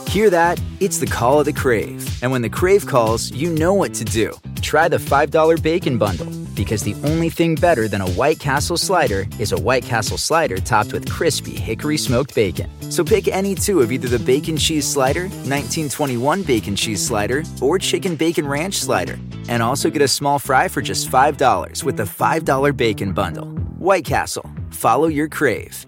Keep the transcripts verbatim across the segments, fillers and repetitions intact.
Hear that? It's the call of the Crave. And when the Crave calls, you know what to do. Try the five dollar Bacon Bundle, because the only thing better than a White Castle slider is a White Castle slider topped with crispy hickory smoked bacon. So pick any two of either the Bacon Cheese Slider, nineteen twenty-one Bacon Cheese Slider, or Chicken Bacon Ranch Slider. And also get a small fry for just five dollars with the five dollar Bacon Bundle. White Castle. Follow your Crave.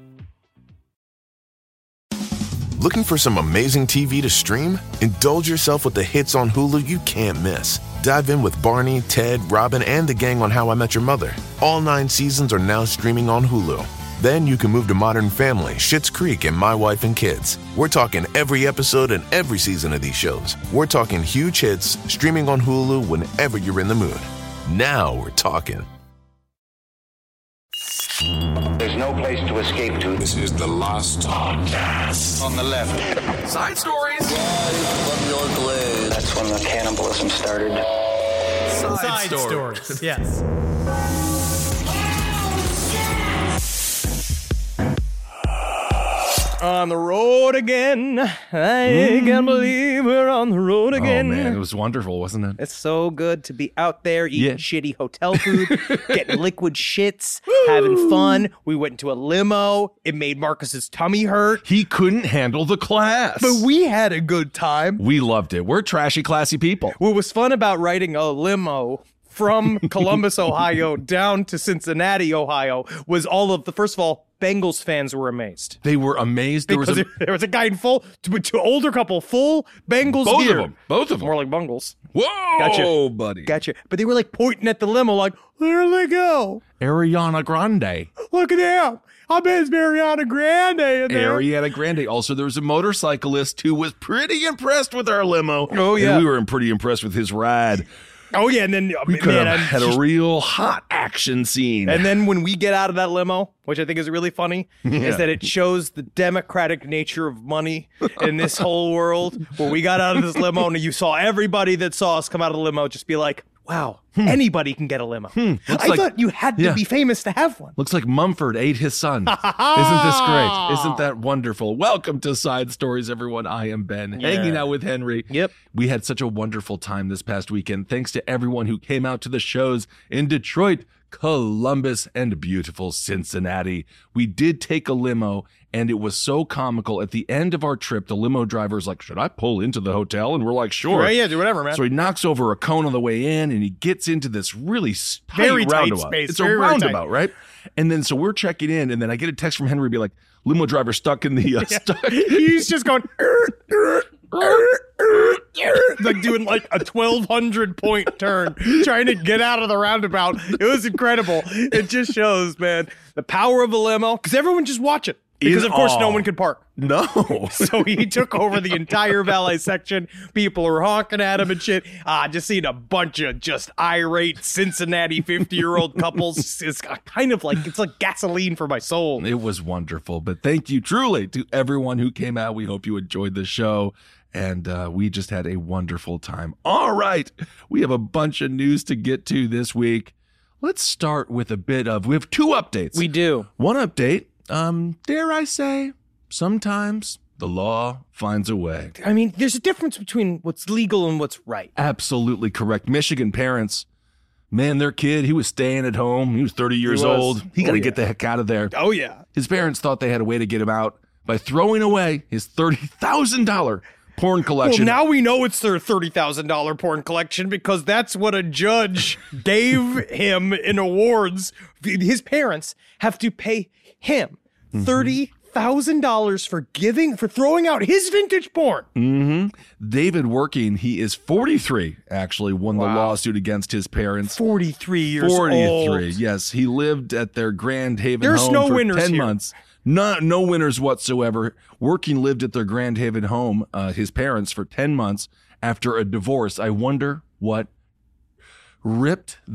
Looking for some amazing T V to stream? Indulge yourself with the hits on Hulu you can't miss. Dive in with Barney, Ted, Robin, and the gang on How I Met Your Mother. All nine seasons are now streaming on Hulu. Then you can move to Modern Family, Schitt's Creek, and My Wife and Kids. We're talking every episode and every season of these shows. We're talking huge hits, streaming on Hulu whenever you're in the mood. Now we're talking. There's no place to escape to. This is the last podcast. On the left. Side stories. That's when the cannibalism started. Side, Side stories. stories. Yes. On the road again. I mm. can't believe we're on the road again. Oh, man, it was wonderful, wasn't it? It's so good to be out there eating yeah. shitty hotel food, getting liquid shits, Woo! having fun. We went into a limo. It made Marcus's tummy hurt. He couldn't handle the class. But we had a good time. We loved it. We're trashy, classy people. What was fun about riding a limo from Columbus, Ohio, down to Cincinnati, Ohio, was all of the, first of all, Bengals fans were amazed. They were amazed. There because was a, there was a guy in full, to, to older couple, full Bengals both gear. of them. Both of them. More like Bungles. Whoa, gotcha. buddy. Gotcha. But they were like pointing at the limo like, there they go. Ariana Grande. Look at them. I bet it's Ariana Grande in there. Ariana Grande. Also, there was a motorcyclist who was pretty impressed with our limo. Oh, yeah. And we were pretty impressed with his ride. Oh, yeah, and then we man, could have I'm had just, a real hot action scene. And then when we get out of that limo, which I think is really funny, yeah. is that it shows the democratic nature of money in this whole world. Where we got out of this limo and you saw everybody that saw us come out of the limo just be like, wow, hmm. anybody can get a limo. Hmm. I like, thought you had to yeah. be famous to have one. Looks like Mumford ate his son. Isn't this great? Isn't that wonderful? Welcome to Side Stories, everyone. I am Ben, yeah. hanging out with Henry. Yep. We had such a wonderful time this past weekend. Thanks to everyone who came out to the shows in Detroit, Columbus, and beautiful Cincinnati. We did take a limo, and it was so comical. At the end of our trip, the limo driver's like, should I pull into the hotel? And we're like, sure. Right, yeah, do whatever, man. So he knocks over a cone on the way in, and he gets into this really tight very roundabout. Tight space. It's very, a roundabout, tight. right? And then so we're checking in, and then I get a text from Henry be like, limo driver stuck in the uh, yeah. stuck. He's just going like doing like a twelve hundred point turn trying to get out of the roundabout. It was incredible. It just shows, man, the power of a limo, because everyone just watch it. Because, of course, all. no one could park. No. So he took over the entire valet section. People were honking at him and shit. Ah, just seeing a bunch of just irate Cincinnati fifty-year-old couples is kind of like, it's like gasoline for my soul. It was wonderful. But thank you truly to everyone who came out. We hope you enjoyed the show. And uh, we just had a wonderful time. All right. We have a bunch of news to get to this week. Let's start with a bit of, we have two updates. We do. One update. Um, dare I say, sometimes the law finds a way. I mean, there's a difference between what's legal and what's right. Absolutely correct. Michigan parents, man, their kid, he was staying at home. He was thirty years he old. He got to oh, yeah. get the heck out of there. Oh, yeah. His parents thought they had a way to get him out by throwing away his thirty thousand dollars porn collection. Well, now we know it's their thirty thousand dollars porn collection because that's what a judge gave him in awards. His parents have to pay him thirty thousand dollars for giving, for throwing out his vintage porn. Mm-hmm. David Working, he is forty-three, actually, won wow. the lawsuit against his parents. forty-three years forty-three, old. Yes. He lived at their Grand Haven There's home no for winners ten here. months. No, no winners whatsoever. Working lived at their Grand Haven home, uh, his parents, for ten months after a divorce. I wonder what ripped them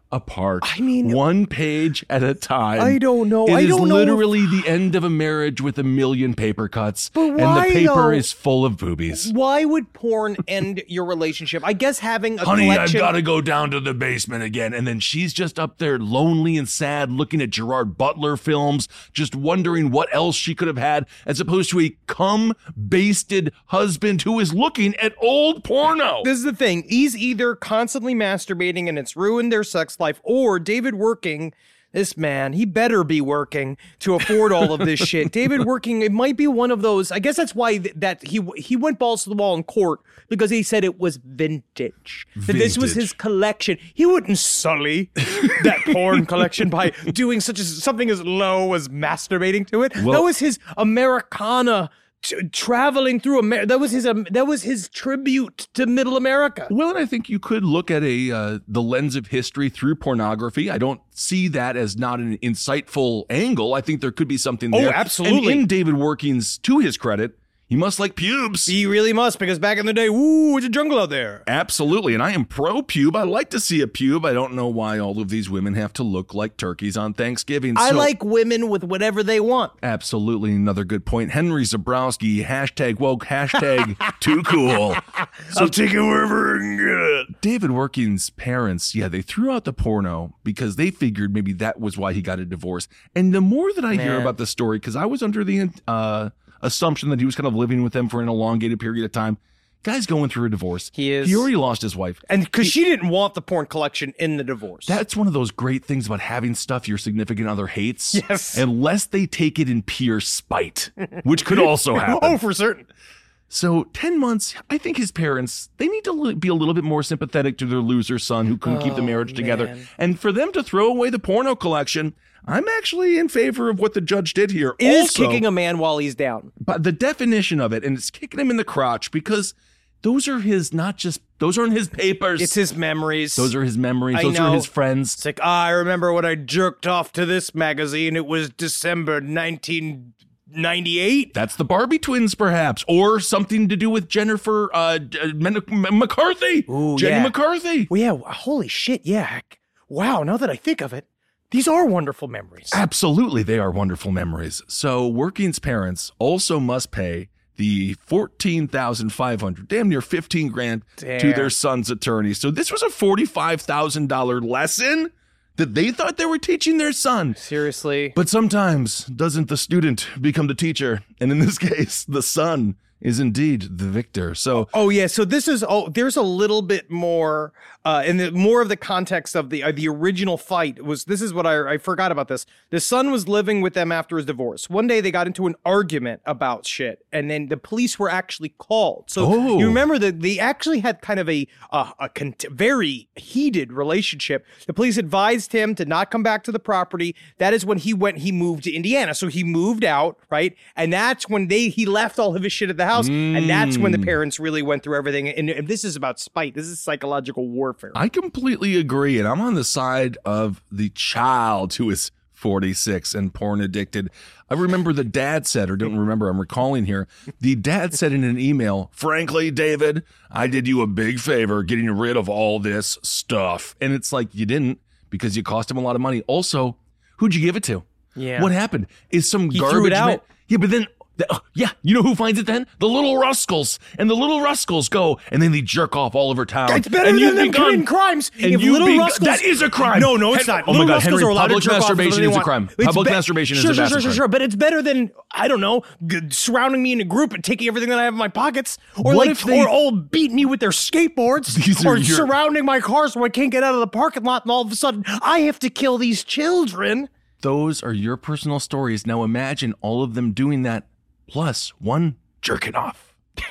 apart. I mean, one page at a time. I don't know. It I is don't know if- literally the end of a marriage with a million paper cuts, But and why, the paper though? is full of boobies. Why would porn end your relationship? I guess having a Honey, collection. I've got to go down to the basement again. And then she's just up there lonely and sad looking at Gerard Butler films, just wondering what else she could have had, as opposed to a cum-basted husband who is looking at old porno. This is the thing. He's either constantly masturbating and it's ruined their sex life, or David working. This man, he better be working to afford all of this shit. David working, it might be one of those. I guess that's why th- that he he went balls to the wall in court, because he said it was vintage. That this was Vintage. his collection. He wouldn't sully that porn collection by doing such as something as low as masturbating to it. Well- that was his Americana. T- traveling through America. That was his um, that was his tribute to Middle America. Well, and I think you could look at a uh, the lens of history through pornography. I don't see that as not an insightful angle. I think there could be something Oh, there. absolutely. And in David Working's, to his credit, he must like pubes. He really must, because back in the day, woo, it's a jungle out there. Absolutely, and I am pro pube. I like to see a pube. I don't know why all of these women have to look like turkeys on Thanksgiving. I So- like women with whatever they want. Absolutely, another good point. Henry Zabrowski, hashtag woke, hashtag too cool. So I'll take it wherever I can get it. David Working's parents, yeah, they threw out the porno because they figured maybe that was why he got a divorce. And the more that I hear Man. about the story, because I was under the uh, assumption that he was kind of living with them for an elongated period of time. Guy's going through a divorce. He is. He already lost his wife. And because she didn't want the porn collection in the divorce. That's one of those great things about having stuff your significant other hates. Yes. Unless they take it in pure spite, which could also happen. Oh, for certain. So ten months, I think his parents, they need to li- be a little bit more sympathetic to their loser son who couldn't keep the marriage together. man. And for them to throw away the porno collection, I'm actually in favor of what the judge did here. It is Also, kicking a man while he's down. but the definition of it, and it's kicking him in the crotch because those are his, not just, those aren't his papers. It's his memories. Those are his memories. I Those know. are his friends. It's like, ah, I remember when I jerked off to this magazine. It was December nineteen ninety-eight. That's the Barbie twins, perhaps, or something to do with Jennifer uh, uh, Men- M- McCarthy. Ooh, Jenny yeah. McCarthy. Well, yeah, holy shit, yeah. Heck. Wow, now that I think of it, these are wonderful memories. Absolutely, they are wonderful memories. So, Working's parents also must pay the fourteen thousand five hundred, damn near fifteen grand, to Damn. their son's attorney. So, this was a forty-five thousand dollars lesson that they thought they were teaching their son. Seriously. But sometimes doesn't the student become the teacher? And in this case, the son is indeed the victor. So, Oh yeah, so this is oh there's a little bit more uh in the more of the context of the uh, the original fight was this is what I I forgot about this. The son was living with them after his divorce. One day they got into an argument about shit, and then the police were actually called. So Oh. you remember that they actually had kind of a uh, a cont- very heated relationship. The police advised him to not come back to the property. That is when he went he moved to Indiana. So he moved out, right? And that's when they he left all of his shit at the house, and that's when the parents really went through everything. And, and this is about spite. This is psychological warfare. I completely agree, and I'm on the side of the child who is forty-six and porn addicted. I remember the dad said, or don't remember, I'm recalling here, the dad said in an email, frankly, David, I did you a big favor getting rid of all this stuff. And it's like, you didn't, because you cost him a lot of money. Also, who'd you give it to? Yeah. What happened? Is some He threw garbage it out. man- Yeah, but then, the, oh, yeah, you know who finds it then? The little rascals. And the little rascals go, and then they jerk off all over town. It's better and than you've them begun- committing crimes. And If you've Little begun- Rascals- that is a crime. No, no, it's Hen- not. Oh my Little God, Rascals Henry, are allowed to public jerk off masturbation whenever they is a want. crime. It's Public be- masturbation sure, is a sure, massive sure, sure, crime. sure, but it's better than I don't know, g- surrounding me in a group and taking everything that I have in my pockets, or What like, if they- or all beating me with their skateboards, These or are your- surrounding my car so I can't get out of the parking lot, and all of a sudden I have to kill these children. Those are your personal stories. Now imagine all of them doing that, plus one jerking off.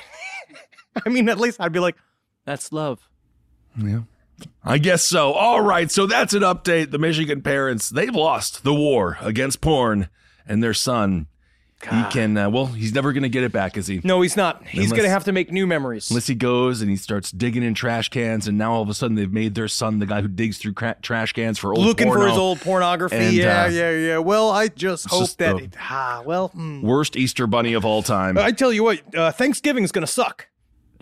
I mean, at least I'd be like, that's love. Yeah. I guess so. All right, so that's an update. The Michigan parents, they've lost the war against porn, and their son, he can, uh, well, he's never going to get it back, is he? No, he's not. He's Unless- going to have to make new memories. Unless he goes and he starts digging in trash cans, and now all of a sudden they've made their son the guy who digs through cra- trash cans for old Looking porno. for his old pornography. And, yeah, uh, yeah, yeah. Well, I just hope just that. the- It, ah, well, hmm. Worst Easter bunny of all time. I tell you what, uh, Thanksgiving is going to suck.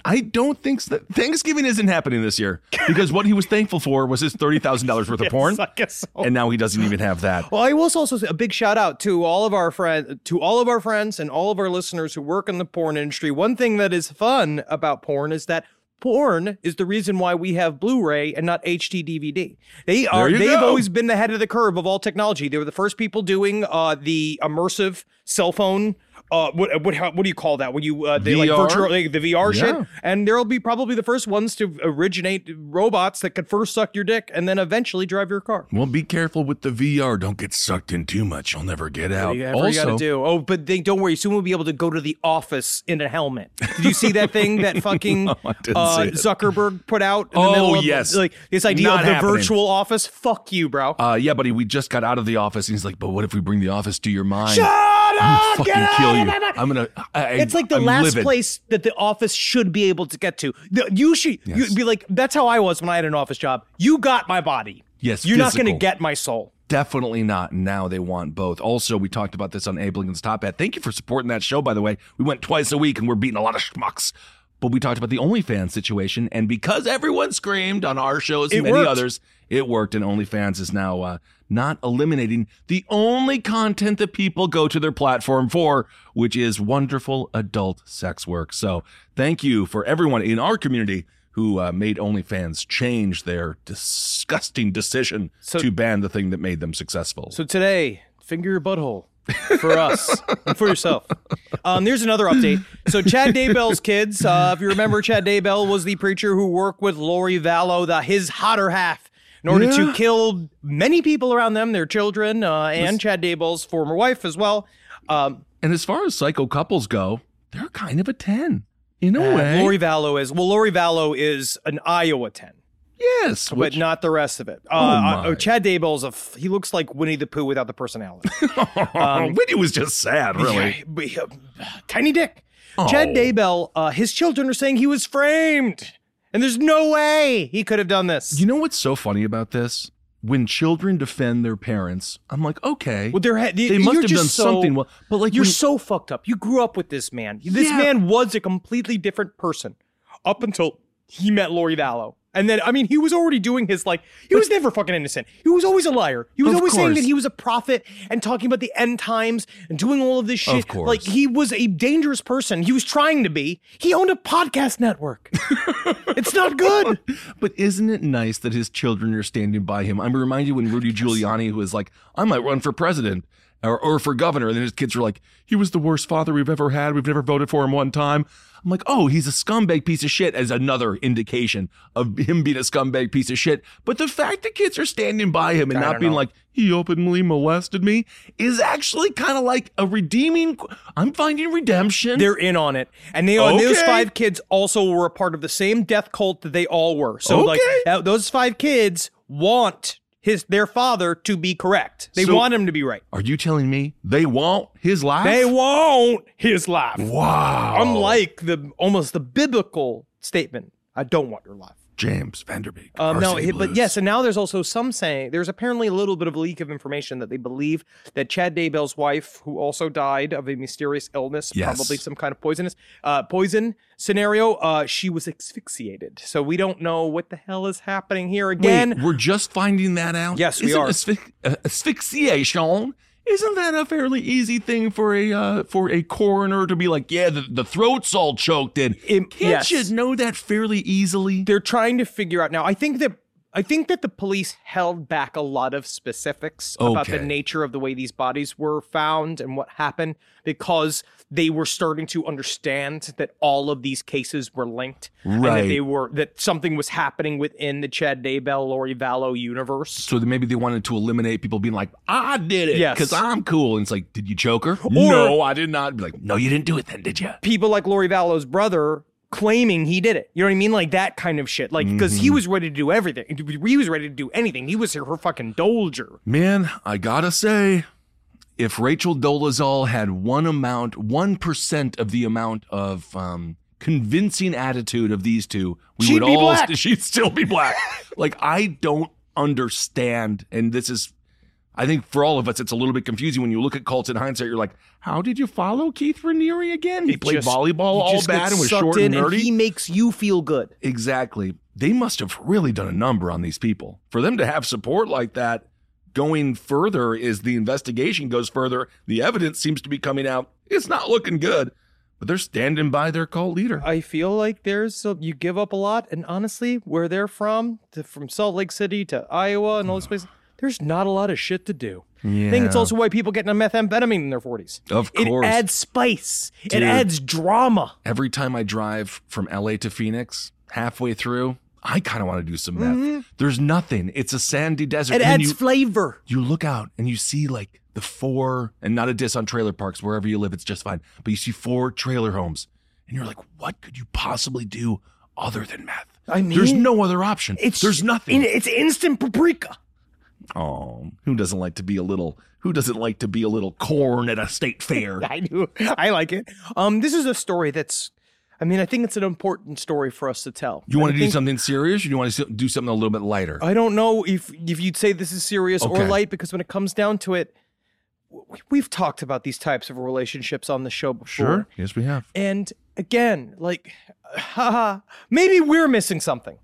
I don't think so. Thanksgiving isn't happening this year because what he was thankful for was his thirty thousand dollars worth Yes, of porn. I guess so. And now he doesn't even have that. Well, I will also say a big shout out to all of our friends, to all of our friends and all of our listeners who work in the porn industry. One thing that is fun about porn is that porn is the reason why we have Blu-ray and not H D D V D. They are There you they've go. always been the head of the curve of all technology. They were the first people doing uh, the immersive cell phone. Uh, what what how, what do you call that? When you uh, they V R? like virtual like the V R Yeah. shit, and there'll be probably the first ones to originate robots that could first suck your dick and then eventually drive your car. Well, be careful with the V R. Don't get sucked in too much. You'll never get out. Whatever you also, gotta do. Oh, but they, don't worry. Soon we'll be able to go to the office in a helmet. Did you see that thing that fucking No, I didn't uh, see it. Zuckerberg put out? In the Oh, middle of, yes. like this idea Not of the happening. virtual office. Fuck you, bro. uh, yeah, buddy, we just got out of the office, and he's like, "But what if we bring the office to your mind? Shut I'm up! gonna fucking Get out kill of you. my mind. I'm gonna." I, It's like the I'm last livid. place that the office should be able to get to. The- you should Yes. you'd be like, that's how I was when I had an office job. You got my body. Yes, You're not physical. going to get my soul. Definitely not. Now they want both. Also, we talked about this on Abe Lincoln's Top Hat. Thank you for supporting that show, by the way. We went twice a week, and we're beating a lot of schmucks. But we talked about the OnlyFans situation, and because everyone screamed on our shows and It many worked. others, it worked, and OnlyFans is now uh, not eliminating the only content that people go to their platform for, which is wonderful adult sex work. So thank you for everyone in our community who uh, made OnlyFans change their disgusting decision So- to ban the thing that made them successful. So today, finger your butthole for us and for yourself. Um, there's another update. So Chad Daybell's kids, uh, if you remember, Chad Daybell was the preacher who worked with Lori Vallow, the his hotter half, in order Yeah. to kill many people around them, their children, uh, and Chad Daybell's former wife as well. Um, And as far as psycho couples go, they're kind of a ten in a uh, way. Lori Vallow is well. Lori Vallow is an Iowa ten. yes, But which, not the rest of it. Uh, Oh, my. uh, Chad Daybell's a f- he looks like Winnie the Pooh without the personality. um, Whitney was just sad, really. Yeah, but, uh, tiny dick. Chad Oh. Daybell, uh, his children are saying he was framed, and there's no way he could have done this. You know what's so funny about this? When children defend their parents, I'm like, okay, Well, they're, they you're must have just done so- something well. But like, You're when- so fucked up. You grew up with this man. This Yeah. man was a completely different person up until he met Lori Vallow. And then, I mean, he was already doing his, like, he was never fucking innocent. He was always a liar. He was Of always saying course. that he was a prophet and talking about the end times and doing all of this shit. Of course. Like, he was a dangerous person. He was trying to be. He owned a podcast network. It's not good. But isn't it nice that his children are standing by him? I'm reminded when Rudy Giuliani, who was like, I might run for president or, or for governor. And then his kids were like, he was the worst father we've ever had. We've never voted for him one time. I'm like, oh, he's a scumbag piece of shit as another indication of him being a scumbag piece of shit. But the fact that kids are standing by him and I not don't being know. like, he openly molested me is actually kind of like a redeeming. I'm finding redemption. They're in on it. And they and those Okay. five kids also were a part of the same death cult that they all were. So like Okay. that, those five kids want his their father to be correct. They So- want him to be right. Are you telling me they want his life? They want his life. Wow. Unlike the almost the biblical statement, I don't want your life. James Vanderbeek. Um, no, Varsity he- but Blues. yes, and now there's also some saying there's apparently a little bit of a leak of information that they believe that Chad Daybell's wife, who also died of a mysterious illness, Yes. probably some kind of poisonous uh, poison scenario, uh, she was asphyxiated. So we don't know what the hell is happening here again. Wait, we're just finding that out? Yes, we Isn't are. asphy- uh, asphyxiation, isn't that a fairly easy thing for a uh, for a coroner to be like, yeah, the, the throat's all choked in? It- Can't yes. you know that fairly easily? They're trying to figure out now. I think that I think that the police held back a lot of specifics about the Okay. nature of the way these bodies were found and what happened because they were starting to understand that all of these cases were linked and that Right. they were that something was happening within the Chad Daybell, Lori Vallow universe. So then maybe they wanted to eliminate people being like, I did it Yes. because I'm cool. And it's like, did you choke her? no, I did not. Be like, no, you didn't do it then, did you? People like Lori Vallow's brother claiming he did it. You know what I mean? Like that kind of shit. Like, because he was ready to do everything. He was ready to do anything. He was her, her fucking Dolger. Man, I gotta say, if Rachel Dolezal had one amount, one percent of the amount of um, convincing attitude of these two, we She'd would be all black. she'd still be black. Like, I don't understand, and this is I think for all of us, it's a little bit confusing when you look at Colts in hindsight. You're like, how did you follow Keith Raniere again? He It played just- volleyball you all just bad get and was sucked short in, and nerdy. he makes you feel good. Exactly. They must have really done a number on these people. For them to have support like that going further as the investigation goes further, the evidence seems to be coming out. It's not looking good, but they're standing by their cult leader. I feel like there's a, you give up a lot, and honestly, where they're from, to, from Salt Lake City to Iowa and all these places, there's not a lot of shit to do. Yeah. I think it's also why people get into methamphetamine in their forties. Of course. It adds spice. Dude. It adds drama. Every time I drive from L A to Phoenix, halfway through, I kind of want to do some meth. Mm-hmm. There's nothing. It's a sandy desert. It And adds you, flavor. you look out and you see like the four, and not a diss on trailer parks, wherever you live, it's just fine. But you see four trailer homes and you're like, what could you possibly do other than meth? I mean, There's no other option. It's There's nothing. It's instant paprika. Oh, who doesn't like to be a little, who doesn't like to be a little corn at a state fair? I do. I like it. Um, this is a story that's, I mean, I think it's an important story for us to tell. You want I to do think- something serious or do you want to do something a little bit lighter? I don't know if if you'd say this is serious Okay. or light, because when it comes down to it, w- we've talked about these types of relationships on the show before. Sure. Yes, we have. And again, like, haha, maybe we're missing something.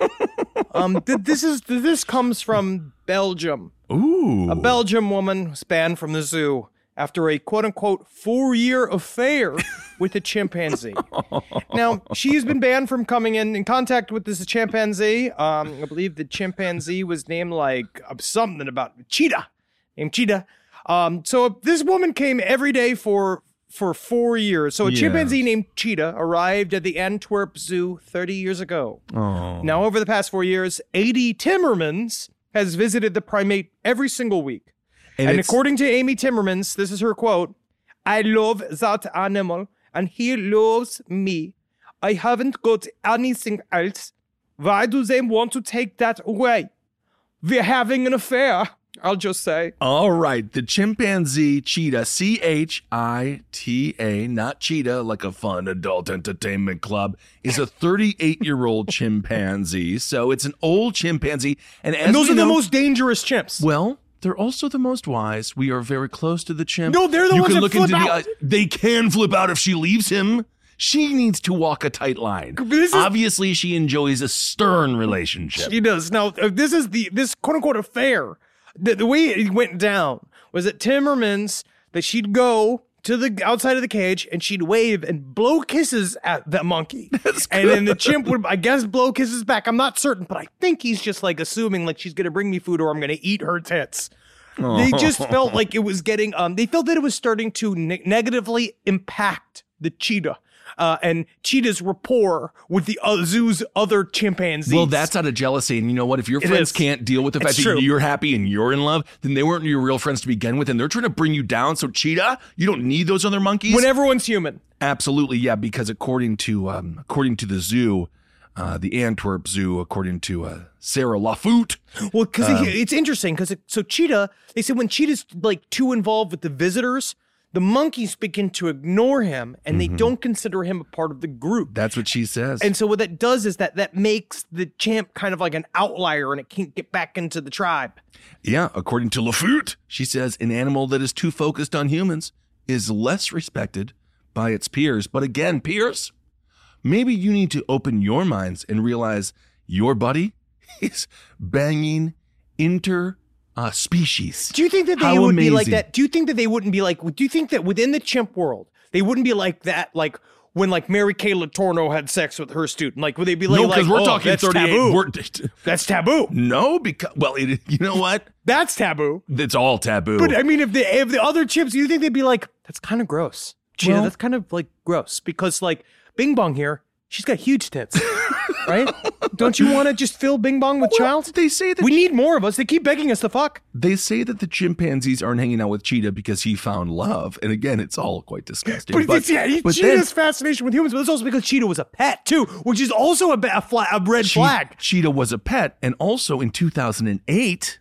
um, th- this is this comes from Belgium. Ooh. A Belgium woman was banned from the zoo after a quote-unquote four-year affair with a chimpanzee. Now, she's been banned from coming in, in contact with this chimpanzee. Um, I believe the chimpanzee was named like uh, something about Cheetah, named Cheetah. Um, so this woman came every day for for four years. So a Yes. chimpanzee named Cheetah arrived at the Antwerp Zoo thirty years ago. Oh. Now, over the past four years, Adi Timmermans has visited the primate every single week. And And, it's- according to Amy Timmermans, this is her quote, I love that animal and he loves me. I haven't got anything else. Why do they want to take that away? We're having an affair, I'll just say. All right. The chimpanzee cheetah, C H I T A, not cheetah, like a fun adult entertainment club, is a thirty-eight-year-old chimpanzee. So it's an old chimpanzee. And, as And those we are the know- most dangerous chimps. Well, they're also the most wise. We are very close to the chimp. No, they're the you ones can that look flip into the out. eyes. They can flip out if she leaves him. She needs to walk a tight line. This is- Obviously, she enjoys a stern relationship. She does. Now, uh, this is the this quote unquote affair. The, the way it went down was that Timmermans, that she'd go to the outside of the cage and she'd wave and blow kisses at the monkey. And then the chimp would, I guess, blow kisses back. I'm not certain, but I think he's just like assuming like she's going to bring me food or I'm going to eat her tits. They just felt like it was getting, um, they felt that it was starting to ne- negatively impact the cheetah. Uh, and Cheetah's rapport with the uh, zoo's other chimpanzees. Well, that's out of jealousy. And you know what? If your It friends is. can't deal with the fact It's that true. you're happy and you're in love, then they weren't your real friends to begin with. And they're trying to bring you down. So, Cheetah, you don't need those other monkeys. when everyone's human. Absolutely, yeah. Because according to um, according to the zoo, uh, the Antwerp Zoo, according to uh, Sarah Lafoot, Well, because Um, it's interesting because so Cheetah, they said when Cheetah's like too involved with the visitors, the monkeys begin to ignore him and they don't consider him a part of the group. that's what she says. And so what that does is that that makes the champ kind of like an outlier and it can't get back into the tribe. Yeah, according to Lafoot, she says an animal that is too focused on humans is less respected by its peers. But again, peers, maybe you need to open your minds and realize your buddy is banging inter uh, species. Do you think that they How would be like amazing. that? Do you think that they wouldn't be like, do you think that within the chimp world, they wouldn't be like that? Like when like Mary Kay Letourneau had sex with her student, like would they be like, No, because like, we're oh, talking that's thirty-eight. taboo. We're, That's taboo. no, because well, it, you know what? That's taboo. It's all taboo. But I mean, if the if the other chimps, you think they'd be like, that's kind of gross. Cheetah, Well- that's kind of like gross because like Bing Bong here, she's got huge tits, right? Don't you want to just fill Bing Bong with Well, child? they say that We need more of us. They keep begging us to fuck. They say that the chimpanzees aren't hanging out with Cheetah because he found love. And again, it's all quite disgusting. But, it's, yeah, he, but Cheetah's fascination with humans, but it's also because Cheetah was a pet too, which is also a, ba- a, fla- a red Che- flag. Cheetah was a pet. And also in two thousand eight,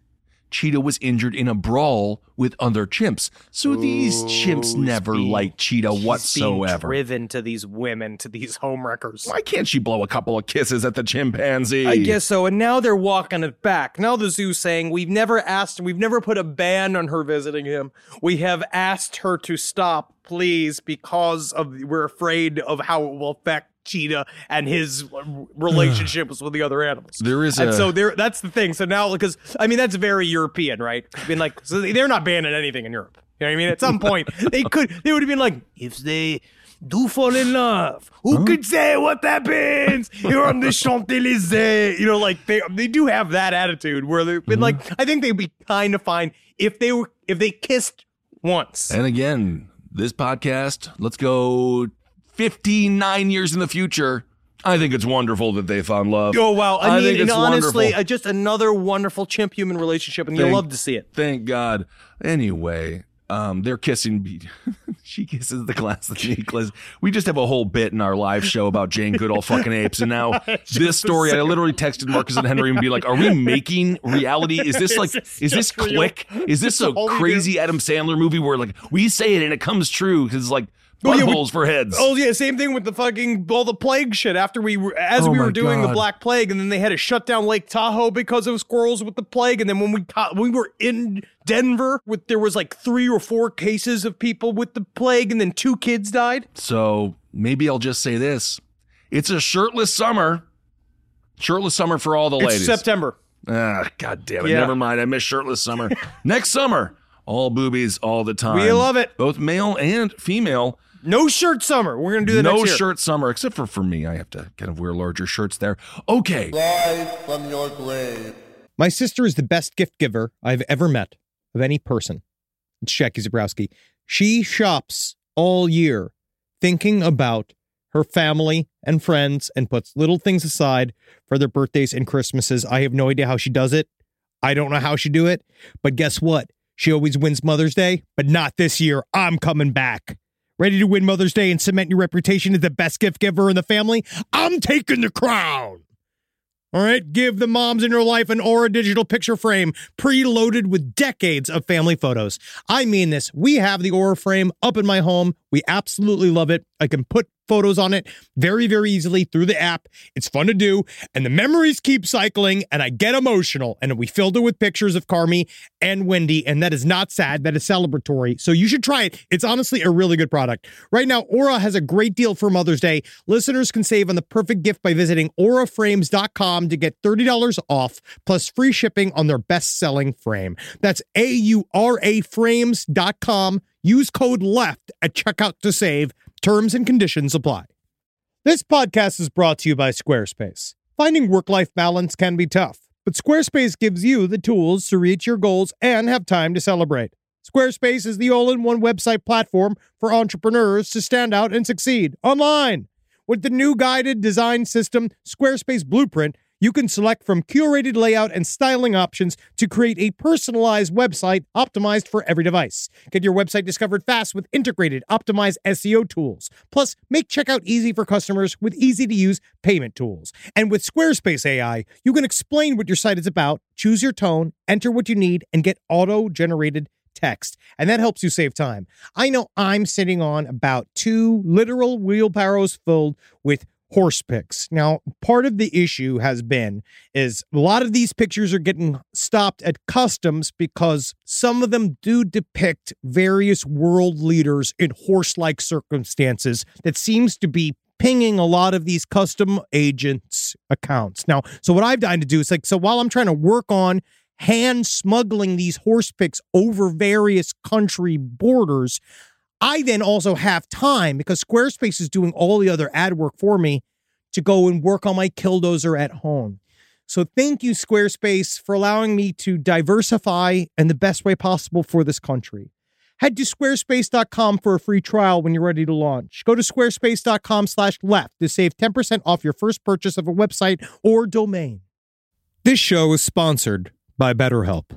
Cheetah was injured in a brawl with other chimps. So these chimps never being, liked Cheetah whatsoever. Being driven to these women, to these homewreckers. Why can't she blow a couple of kisses at the chimpanzee? I guess so. And now they're walking it back. Now the zoo's saying, we've never asked, we've never put a ban on her visiting him. We have asked her to stop, please, because of we're afraid of how it will affect Cheetah and his relationships with the other animals. There is and a... so there that's the thing. So now, because I mean that's very European, right? I mean, like, so they're not banning anything in Europe. You know what I mean? At some point they could they would have been like, if they do fall in love, who huh? could say what happens? You're on the Champs-Élysées. You know, like they they do have that attitude where they've been mm-hmm. like, I think they'd be kind of fine if they were if they kissed once. And again, this podcast, let's go fifty-nine years in the future. I think it's wonderful that they found love. Oh, wow. I, I mean, think it's and honestly, wonderful. uh, just another wonderful chimp-human relationship, and thank, you'll love to see it. Thank God. Anyway, um, they're kissing. She kisses the glass of Nicholas. We just have a whole bit in our live show about Jane Goodall fucking apes, and now this story, I literally texted Marcus and Henry and be like, are we making reality? Is this like, is this Click? Is this a crazy Adam Sandler movie where like we say it and it comes true? Because it's like, buttholes oh, yeah, for heads. Oh yeah, same thing with the fucking all the plague shit. After we were, as oh we were doing God. the Black Plague, and then they had to shut down Lake Tahoe because of squirrels with the plague. And then when we caught, we were in Denver, with there was like three or four cases of people with the plague, and then two kids died. So maybe I'll just say this: it's a shirtless summer. Shirtless summer for all the it's ladies. September. Ah, God damn it! Yeah. Never mind. I miss shirtless summer. Next summer, all boobies all the time. We love it, both male and female. No shirt summer. We're going to do that no next year. No shirt summer, except for for me. I have to kind of wear larger shirts there. Okay. Rise from your grave. My sister is the best gift giver I've ever met of any person. It's Jackie Zabrowski. She shops all year thinking about her family and friends and puts little things aside for their birthdays and Christmases. I have no idea how she does it. I don't know how she do it. But guess what? She always wins Mother's Day, but not this year. I'm coming back. Ready to win Mother's Day and cement your reputation as the best gift giver in the family? I'm taking the crown. All right, give the moms in your life an Aura digital picture frame preloaded with decades of family photos. I mean this. We have the Aura frame up in my home. We absolutely love it. I can put photos on it very, very easily through the app. It's fun to do, and the memories keep cycling, and I get emotional. And we filled it with pictures of Carmi and Wendy, and that is not sad. That is celebratory. So you should try it. It's honestly a really good product. Right now, Aura has a great deal for Mother's Day. Listeners can save on the perfect gift by visiting aura frames dot com to get thirty dollars off, plus free shipping on their best-selling frame. That's A U R A frames dot com. Use code LEFT at checkout to save. Terms and conditions apply. This podcast is brought to you by Squarespace. Finding work-life balance can be tough, but Squarespace gives you the tools to reach your goals and have time to celebrate. Squarespace is the all-in-one website platform for entrepreneurs to stand out and succeed online. With the new guided design system, Squarespace Blueprint, you can select from curated layout and styling options to create a personalized website optimized for every device. Get your website discovered fast with integrated, optimized S E O tools. Plus, make checkout easy for customers with easy-to-use payment tools. And with Squarespace A I, you can explain what your site is about, choose your tone, enter what you need, and get auto-generated text. And that helps you save time. I know I'm sitting on about two literal wheelbarrows filled with horse pics. Now, part of the issue has been is a lot of these pictures are getting stopped at customs because some of them do depict various world leaders in horse-like circumstances that seems to be pinging a lot of these custom agents' accounts. Now, so what I've done to do is like, so while I'm trying to work on hand smuggling these horse pics over various country borders, I then also have time, because Squarespace is doing all the other ad work for me, to go and work on my Killdozer at home. So thank you, Squarespace, for allowing me to diversify in the best way possible for this country. Head to squarespace dot com for a free trial when you're ready to launch. Go to squarespace dot com slash left to save ten percent off your first purchase of a website or domain. This show is sponsored by BetterHelp.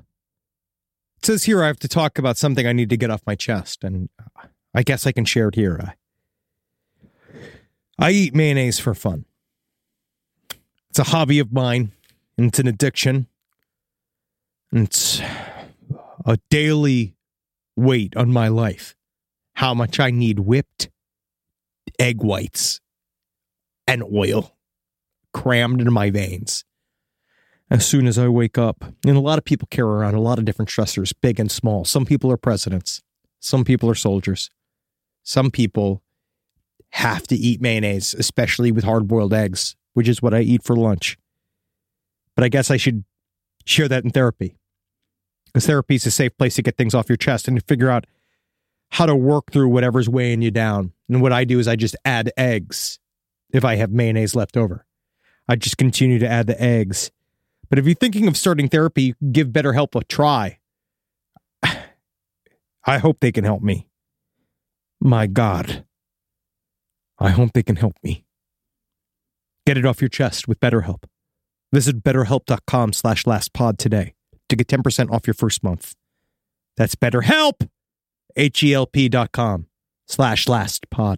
It says here I have to talk about something I need to get off my chest, and I guess I can share it here. I eat mayonnaise for fun. It's a hobby of mine, and it's an addiction. It's a daily weight on my life. How much I need whipped egg whites and oil crammed into my veins as soon as I wake up. And a lot of people carry around a lot of different stressors, big and small. Some people are presidents. Some people are soldiers. Some people have to eat mayonnaise, especially with hard-boiled eggs, which is what I eat for lunch. But I guess I should share that in therapy, because therapy is a safe place to get things off your chest and to figure out how to work through whatever's weighing you down. And what I do is I just add eggs if I have mayonnaise left over. I just continue to add the eggs. But if you're thinking of starting therapy, give BetterHelp a try. I hope they can help me. My God. I hope they can help me. Get it off your chest with BetterHelp. Visit betterhelp.com slash lastpod today to get ten percent off your first month. That's BetterHelp. H-E-L-P dot com slash lastpod.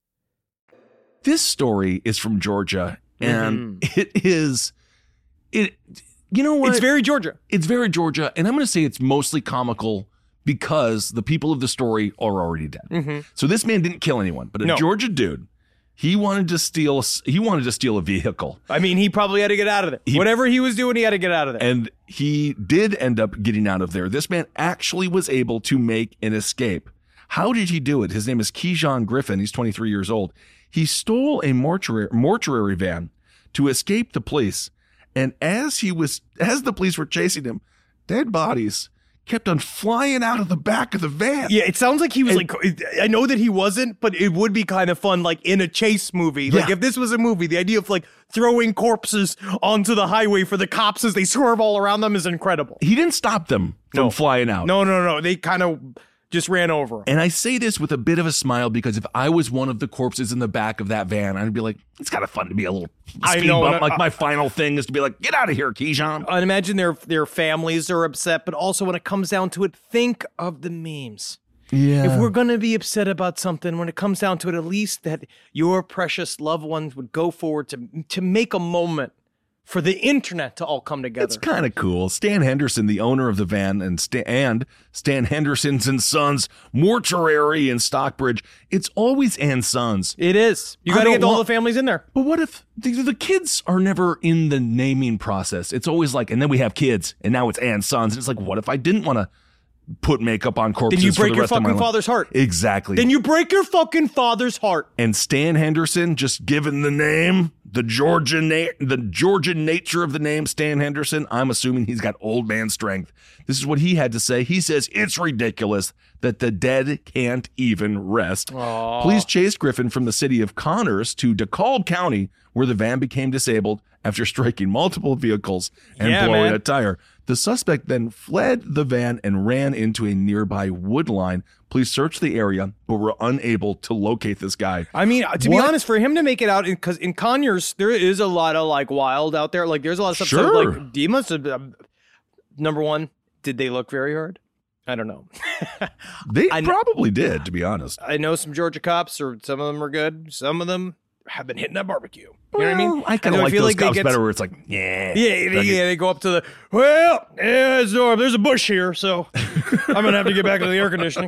This story is from Georgia, and mm. it is, it. you know what? It's very Georgia. It's very Georgia, and I'm going to say it's mostly comical because the people of the story are already dead. Mm-hmm. So this man didn't kill anyone, but a no. Georgia dude, he wanted to steal. He wanted to steal a vehicle. I mean, he probably had to get out of there. He, Whatever he was doing, he had to get out of there. And he did end up getting out of there. This man actually was able to make an escape. How did he do it? His name is Keyshawn Griffin. He's twenty-three years old. He stole a mortuary, mortuary van to escape the police. And as he was, as the police were chasing him, dead bodies kept on flying out of the back of the van. Yeah, it sounds like he was and, like, I know that he wasn't, but it would be kind of fun, like in a chase movie. Like yeah. if this was a movie, the idea of like throwing corpses onto the highway for the cops as they swerve all around them is incredible. He didn't stop them from no. flying out. No, no, no. They kind of just ran over him. And I say this with a bit of a smile because if I was one of the corpses in the back of that van, I'd be like, it's kind of fun to be a little speed I know, bump. uh, Like my final thing is to be like, get out of here, Keyshawn. I imagine their their families are upset, but also when it comes down to it, think of the memes. Yeah. If we're going to be upset about something, when it comes down to it, at least that your precious loved ones would go forward to to make a moment for the internet to all come together. It's kind of cool. Stan Henderson, the owner of the van, and Stan, and Stan Henderson's and Sons Mortuary in Stockbridge. It's always and Sons. It is. You got to get all the families in there. But what if the, the kids are never in the naming process? It's always like, and then we have kids, and now it's and Sons. And it's like, what if I didn't want to put makeup on corpses? Then you break for the your rest of my fucking life? father's heart. Exactly. Then you break your fucking father's heart. And Stan Henderson, just given the name, the Georgia na- the Georgian nature of the name Stan Henderson, I'm assuming he's got old man strength. This is what he had to say. He says, it's ridiculous that the dead can't even rest. Aww. Police chased Griffin from the city of Connors to DeKalb County, where the van became disabled after striking multiple vehicles and yeah, blowing man. a tire. The suspect then fled the van and ran into a nearby wood line. Police searched the area, but were unable to locate this guy. I mean, to What? be honest, for him to make it out, because in, in Conyers, there is a lot of like wild out there. Like, there's a lot of stuff. Sure. So, like, he must have, um, number one, did they look very hard? I don't know. They I kn- probably did, to be honest. I know some Georgia cops, or some of them are good. Some of them have been hitting that barbecue. You know what I mean? Well, I kind of And like feel those like they cops get- better where it's like, yeah. Yeah, they, yeah, they go up to the, well, yeah, it's, uh, there's a bush here, so I'm going to have to get back to the air conditioning.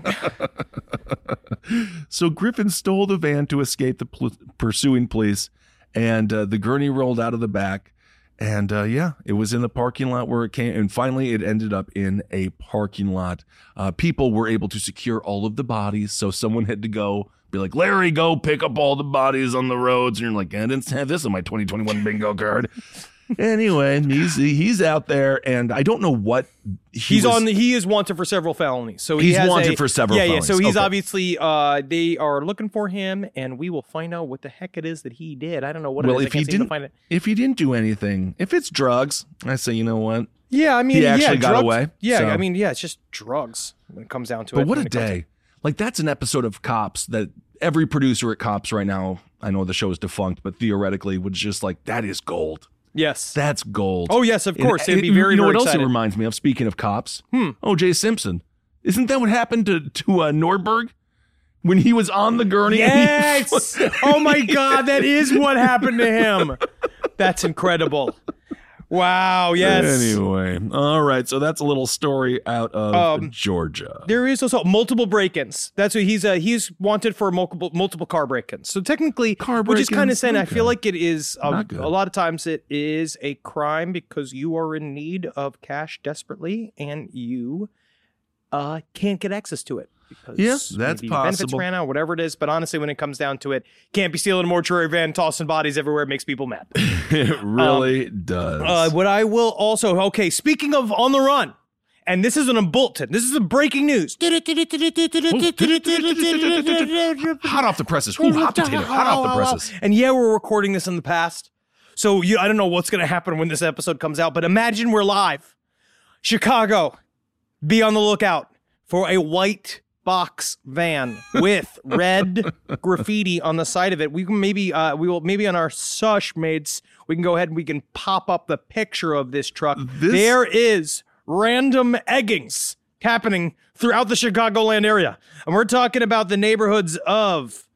So Griffin stole the van to escape the pl- pursuing police, and uh, the gurney rolled out of the back. And uh, yeah, it was in the parking lot where it came. And finally, it ended up in a parking lot. Uh, people were able to secure all of the bodies. So someone had to go be like, Larry, go pick up all the bodies on the roads. And you're like, I didn't have this on my twenty twenty-one bingo card. Anyway, he's he's out there, and I don't know what he he's was, on. The, he is wanted for several felonies. So he He's has wanted a- for several Yeah, felonies. yeah. So he's Okay. obviously. Uh, they are looking for him, and we will find out what the heck it is that he did. I don't know what Well, it is. if I he can't seem to didn't, find it. if he didn't do anything, if it's drugs, I say, you know what? Yeah, I mean, He actually yeah, got drugs, away, Yeah, so- I mean, yeah, it's just drugs when it comes down to it. But what when a it comes to- day! Like that's an episode of Cops that every producer at Cops right now. I know the show is defunct, but theoretically would just like that is gold. Yes. That's gold. Oh, yes, of course. And- They'd be and very, You know very what else excited. it reminds me of? Speaking of cops, Hmm. O J Simpson. Isn't that what happened to to uh, Nordberg when he was on the gurney? and he- Yes. Oh my God, that is what happened to him. That's incredible. Wow, yes. Anyway, all right. So that's a little story out of Um, Georgia. There is also multiple break-ins. That's what he's uh, he's wanted for multiple multiple car break-ins. So technically, Car which is kind of break-ins? saying, I Okay. feel like it is um, Not good. a lot of times it is a crime because you are in need of cash desperately and you uh, can't get access to it. Because Yeah, that's maybe your benefits possible. ran out, whatever it is. But honestly, when it comes down to it, can't be stealing a mortuary van, tossing bodies everywhere. It makes people mad. It really does. Uh, what I will also, okay, speaking of on the run, and this isn't a bulletin, this is a breaking news. Hot off the presses. Ooh, hot potato. Hot off the presses. And yeah, we're recording this in the past. So you, I don't know what's going to happen when this episode comes out, but imagine we're live. Chicago, be on the lookout for a white box van with red graffiti on the side of it. We can maybe, uh, we will maybe on our Sush mates, we can go ahead and we can pop up the picture of this truck. This- There is random eggings happening throughout the Chicagoland area. And we're talking about the neighborhoods of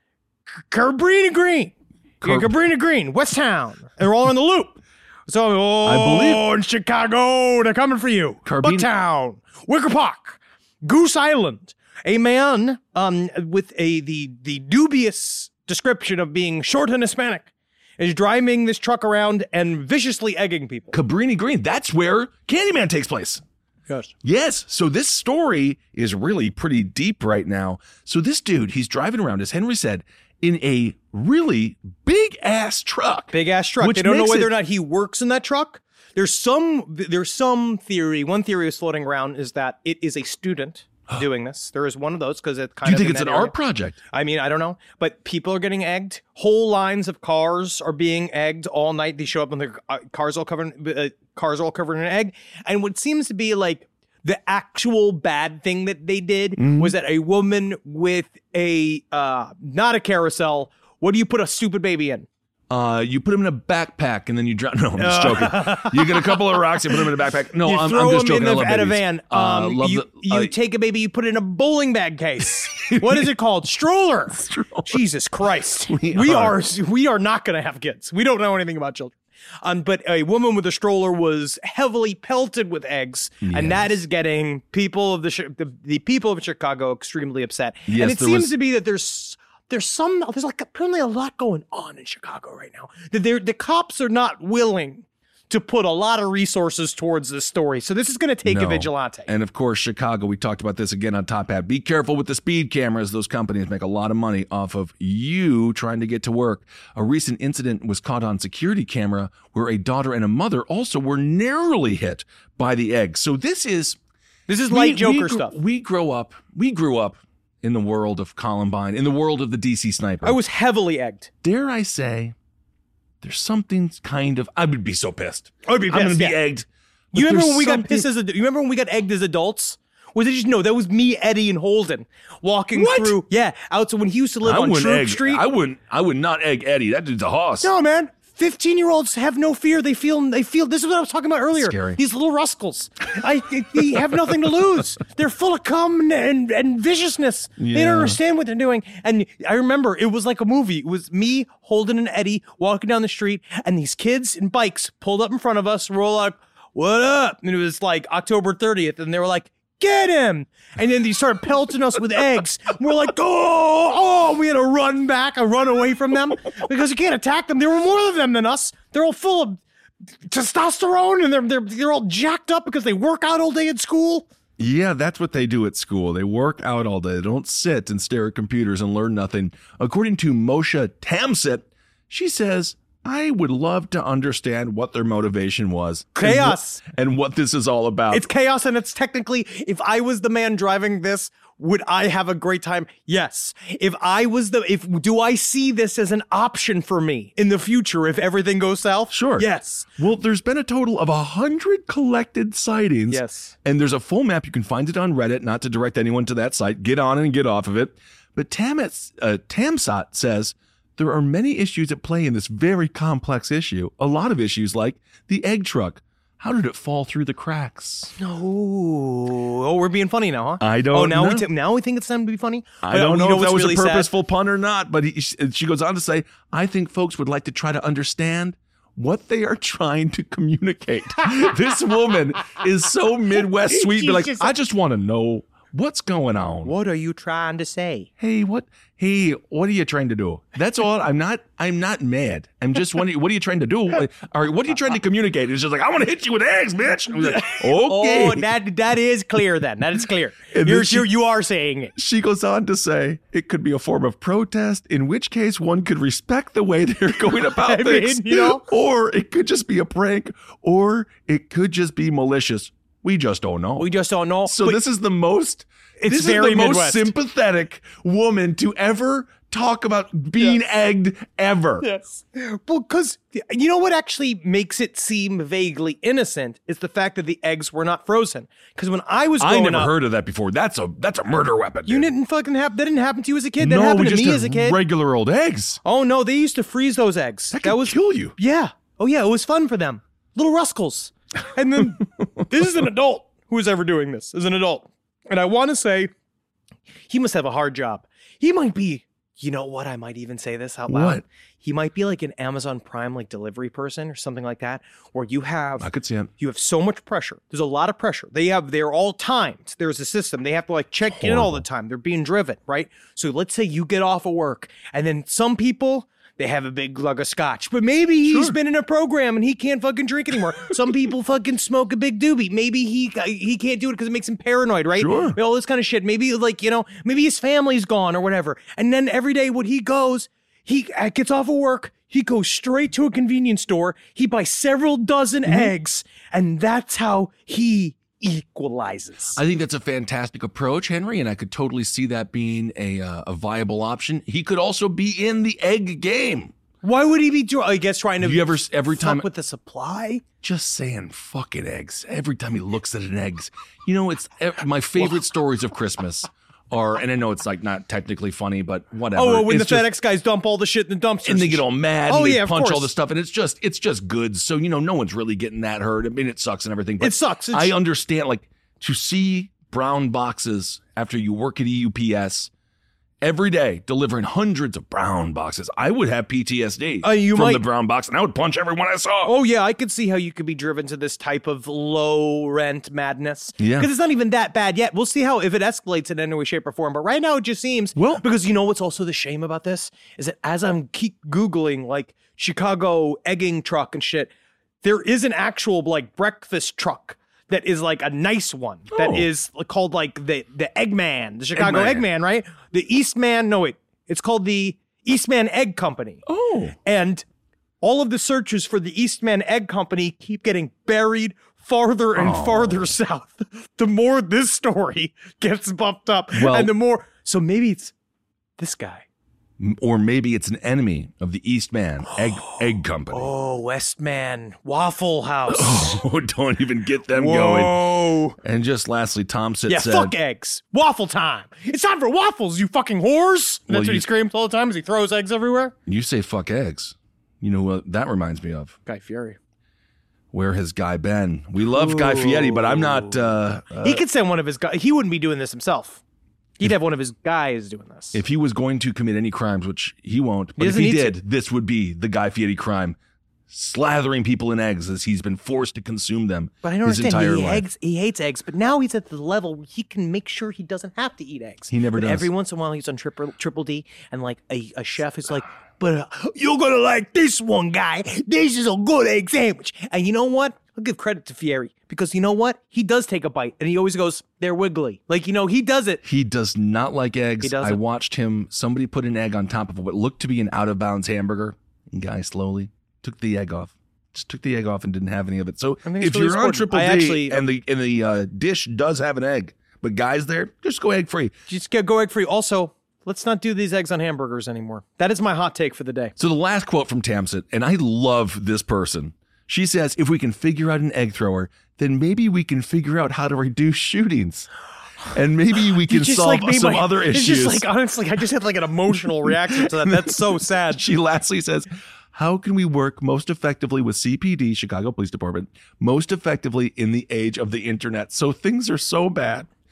Cabrini Green, Car- Cabrini Green, West Town. They're all in the loop. So, oh, I believe- in Chicago, they're coming for you. Carbine- Bucktown, Wicker Park, Goose Island. A man um, with a the the dubious description of being short and Hispanic is driving this truck around and viciously egging people. Cabrini Green. That's where Candyman takes place. Yes. Yes. So this story is really pretty deep right now. So this dude, he's driving around, as Henry said, in a really big ass truck. Big ass truck. Which They don't know makes whether it- or not he works in that truck. There's some there's some theory. One theory is floating around is that it is a student doing this. There is one of those because it kind Do you of think in it's an that area. art project? I mean, I don't know, but people are getting egged. Whole lines of cars are being egged all night. They show up and their uh, cars all covered, uh, cars all covered in egg. And what seems to be like the actual bad thing that they did Mm-hmm. was that a woman with a uh, not a carousel. What do you put a stupid baby in? Uh, you put him in a backpack and then you drown. No, I'm just joking. You get a couple of rocks, you put him in a backpack. No, you I'm, throw I'm just them in joking. I the, love at a babies. van. Uh, Um, love you the, you uh, take a baby, you put it in a bowling bag case. What is it called? Stroller. Jesus Christ. We We, are. are. we are not going to have kids. We don't know anything about children. Um, but a woman with a stroller was heavily pelted with eggs, and that is getting people of the Chi- the, the people of Chicago extremely upset. Yes, and it there seems was- to be that there's there's some there's like apparently a lot going on in Chicago right now. That they're, the cops are not willing to put a lot of resources towards this story. So this is going to take a No. vigilante. And of course, Chicago, we talked about this again on Top Hat. Be careful with the speed cameras. Those companies make a lot of money off of you trying to get to work. A recent incident was caught on security camera where a daughter and a mother also were narrowly hit by the egg. So this is This is light we- Joker we, gr- stuff. We grow up, we grew up in the world of Columbine, in the world of the D C sniper. I was heavily egged. Dare I say, there's something kind of, I would be so pissed. I would be I'm going to pissed, be yeah. egged. But You remember there's when we got something- pissed as a, you remember when we got egged as adults? Was it just no? That was me, Eddie, and Holden walking What? through. Yeah, out so when he used to live I on wouldn't Troop egg, Street. I wouldn't. I would not egg Eddie. That dude's a hoss. No, man. Fifteen-year-olds have no fear. They feel. They feel. This is what I was talking about earlier. Scary. These little rascals. I. They have nothing to lose. They're full of cum and and, and viciousness. They Yeah. don't understand what they're doing. And I remember it was like a movie. It was me, Holden, and Eddie walking down the street, and these kids in bikes pulled up in front of us. And we're all like, "What up?" And it was like October thirtieth, and they were like, "Get him!" And then they started pelting us with eggs. We're like, oh, oh, we had to run back and run away from them because you can't attack them. There were more of them than us. They're all full of testosterone and they're they're they're all jacked up because they work out all day at school. Yeah, that's what they do at school. They work out all day. They don't sit and stare at computers and learn nothing. According to Moshe Tamsit, she says, I would love to understand what their motivation was. Chaos. And, wh- and what this is all about. It's chaos, and it's technically, if I was the man driving this, would I have a great time? Yes. If I was the, if do I see this as an option for me in the future if everything goes south? Sure. Yes. Well, there's been a total of a hundred collected sightings. Yes. And there's a full map. You can find it on Reddit, not to direct anyone to that site. Get on and get off of it. But Tamit, uh, Tamsat says there are many issues at play in this very complex issue. A lot of issues like the egg truck. How did it fall through the cracks? Oh, oh, we're being funny now, huh? I don't Oh, now know. we t- now we think it's time to be funny. I But, don't you know, if that what's was really a sad? purposeful pun or not, but he, she goes on to say, I think folks would like to try to understand what they are trying to communicate. This woman is so Midwest sweet. Be like, I just want to know what's going on. What are you trying to say? Hey, what? Hey, what are you trying to do? That's all. I'm not. I'm not mad. I'm just wondering. What are you trying to do? Or what are you trying to communicate? It's just like, I want to hit you with eggs, bitch. I'm like, okay. Oh, that that is clear. Then that is clear. You're, she, you're you are saying it. She goes on to say it could be a form of protest, in which case one could respect the way they're going about I things, mean, you know? Or it could just be a prank, or it could just be malicious. We just don't know. We just don't know. So but this is the most. It's this very is the most Midwest. sympathetic woman to ever talk about being yes. egged ever. Yes. Well, because you know what actually makes it seem vaguely innocent is the fact that the eggs were not frozen. Because when I was growing I never up, heard of that before. That's a that's a murder weapon. You dude. didn't fucking have that didn't happen to you as a kid. That no, happened we to just me had as a kid. regular old eggs. Oh no, they used to freeze those eggs. That could was kill you. Yeah. Oh yeah, it was fun for them. Little rascals. And then this is an adult who is ever doing this. Is an adult, and I want to say he must have a hard job. He might be. You know what? I might even say this out loud. What? He might be like an Amazon Prime like delivery person or something like that, where you have I could see it. you have so much pressure. There's a lot of pressure. They have they're all timed. There's a system. They have to like check in all the time. They're being driven, right? So let's say you get off of work, and then some people they have a big glug of scotch, but maybe he's Sure. been in a program and he can't fucking drink anymore. Some people fucking smoke a big doobie. Maybe he he can't do it because it makes him paranoid, right? Sure. All this kind of shit. Maybe like, you know, maybe his family's gone or whatever. And then every day when he goes, he uh, gets off of work, he goes straight to a convenience store, he buys several dozen Mm-hmm. eggs, and that's how he equalizes. I think that's a fantastic approach, Henry, and I could totally see that being a uh, a viable option. He could also be in the egg game. Why would he be, dr- I guess, trying to You ever every fuck time with the supply? just saying fucking eggs every time he looks at an eggs. You know, it's my favorite stories of Christmas are, and I know it's like not technically funny, but whatever. Oh, well, when It's the just- FedEx guys dump all the shit in the dumpsters. and they get all mad Oh, and they yeah, of punch all course. the stuff, and it's just it's just goods. So you know, no one's really getting that hurt. I mean, it sucks and everything. But It sucks. It's- I understand, like, to see brown boxes after you work at E U P S every day, delivering hundreds of brown boxes. I would have P T S D Uh, you from might- the brown box, and I would punch everyone I saw. Oh, yeah, I could see how you could be driven to this type of low rent madness. Yeah. Because it's not even that bad yet. We'll see how, if it escalates in any way, shape, or form. But right now, it just seems, Well- because you know what's also the shame about this? Is that as I'm keep Googling, like, Chicago egging truck and shit, there is an actual, like, breakfast truck that is like a nice one that Oh. is called like the, the Eggman, the Chicago Eggman. Eggman, right? The Eastman, no, wait, it's called the Eastman Egg Company. Oh. And all of the searches for the Eastman Egg Company keep getting buried farther and Oh. farther south. The more this story gets bumped up, Well- and the more. So maybe it's this guy. Or maybe it's an enemy of the Eastman Egg Egg Company. Oh, Westman Waffle House. Oh, don't even get them going. Whoa. And just lastly, Tom said, Yeah, said fuck eggs. Waffle time. It's time for waffles, you fucking whores. Well, That's what you- he screams all the time as he throws eggs everywhere. you say fuck eggs. You know what that reminds me of? Guy Fieri. Where has Guy been? We love Guy Fieri, but I'm not. Uh, uh, He could send one of his guys. He wouldn't be doing this himself. He'd have one of his guys doing this. if he was going to commit any crimes, which he won't, but if doesn't he need did, this would be the Guy Fieri crime. Slathering people in eggs as he's been forced to consume them But I don't his understand. entire He, life. eggs, he hates eggs, but now he's at the level where he can make sure he doesn't have to eat eggs. He never but does. Every once in a while, he's on triple, triple D, and like a, a chef is like, but uh, you're going to like this one, guy. This is a good egg sandwich. And you know what? I'll give credit to Fieri because you know what? He does take a bite, and he always goes, they're wiggly. Like, you know, he does it. He does not like eggs. He doesn't. I watched him, somebody put an egg on top of what looked to be an out of bounds hamburger. And Guy slowly took the egg off. Just took the egg off and didn't have any of it. So I think it's if really you're on important. Triple D I actually- and the and the uh, dish does have an egg, but Guy's there, just go egg free. Just get go egg free. Also, let's not do these eggs on hamburgers anymore. That is my hot take for the day. So the last quote from Tamsit, and I love this person. She says, if we can figure out an egg thrower, then maybe we can figure out how to reduce shootings. And maybe we can Just, solve like, made some my- other it's issues. Just like honestly, I just had like an emotional reaction to that. That's so sad. She lastly says, how can we work most effectively with C P D, Chicago Police Department, most effectively in the age of the internet? So things are so bad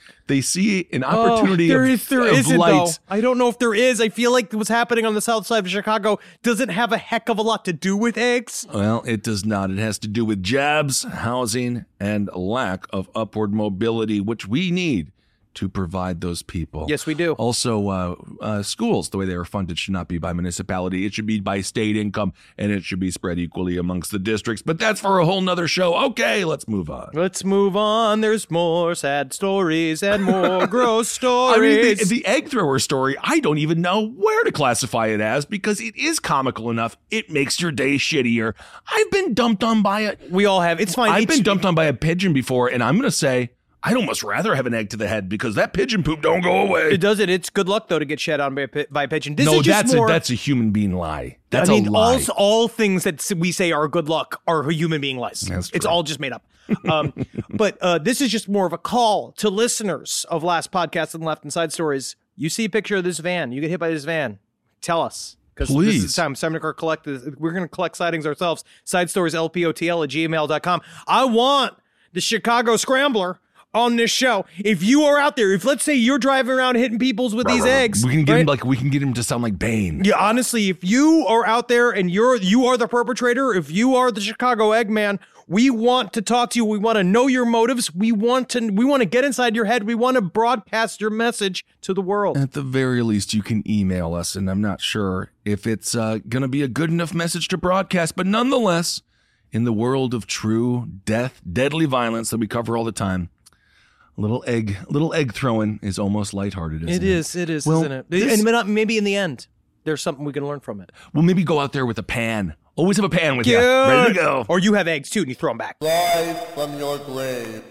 They see an opportunity oh, there of, is, there of isn't, light. though. I don't know if there is. I feel like what's happening on the south side of Chicago doesn't have a heck of a lot to do with eggs. Well, it does not. It has to do with jobs, housing, and lack of upward mobility, which we need to provide those people. Yes, we do. Also, uh, uh, schools, the way they are funded should not be by municipality. It should be by state income, and it should be spread equally amongst the districts. But that's for a whole nother show. Okay, let's move on. Let's move on. There's more sad stories and more gross stories. I mean, the, the egg thrower story, I don't even know where to classify it as because it is comical enough. It makes your day shittier. I've been dumped on by it. We all have. It's fine. I've it's, been dumped on by a pigeon before, and I'm going to say, I'd almost rather have an egg to the head because that pigeon poop don't go away. It doesn't. It's good luck, though, to get shed on by a, by a pigeon. This no, is just that's more, a, that's a human being lie. That's I mean, a lie. All, all things that we say are good luck are human being lies. That's it's true. all just made up. Um, but uh, this is just more of a call to listeners of Last Podcast and Left and Side Stories. You see a picture of this van. You get hit by this van. Tell us. Because this is the time. It's time to collect this. We're going to collect sightings ourselves. Side stories, L P O T L at gmail dot com. I want the Chicago Scrambler on this show. If you are out there, if let's say you're driving around hitting peoples with these eggs, we can get right? him like we can get him to sound like Bane. Yeah, honestly, if you are out there and you're you are the perpetrator, if you are the Chicago Eggman, we want to talk to you. We want to know your motives. We want to we want to get inside your head. We want to broadcast your message to the world. At the very least, you can email us, and I'm not sure if it's uh, going to be a good enough message to broadcast, but nonetheless, in the world of true death, deadly violence that we cover all the time, Little egg, little egg throwing is almost lighthearted, isn't it? It is, it is, well, isn't it? This, and maybe in the end, there's something we can learn from it. Well, maybe go out there with a pan. Always have a pan with you, ready to go. Or you have eggs too, and you throw them back. Rise from your grave.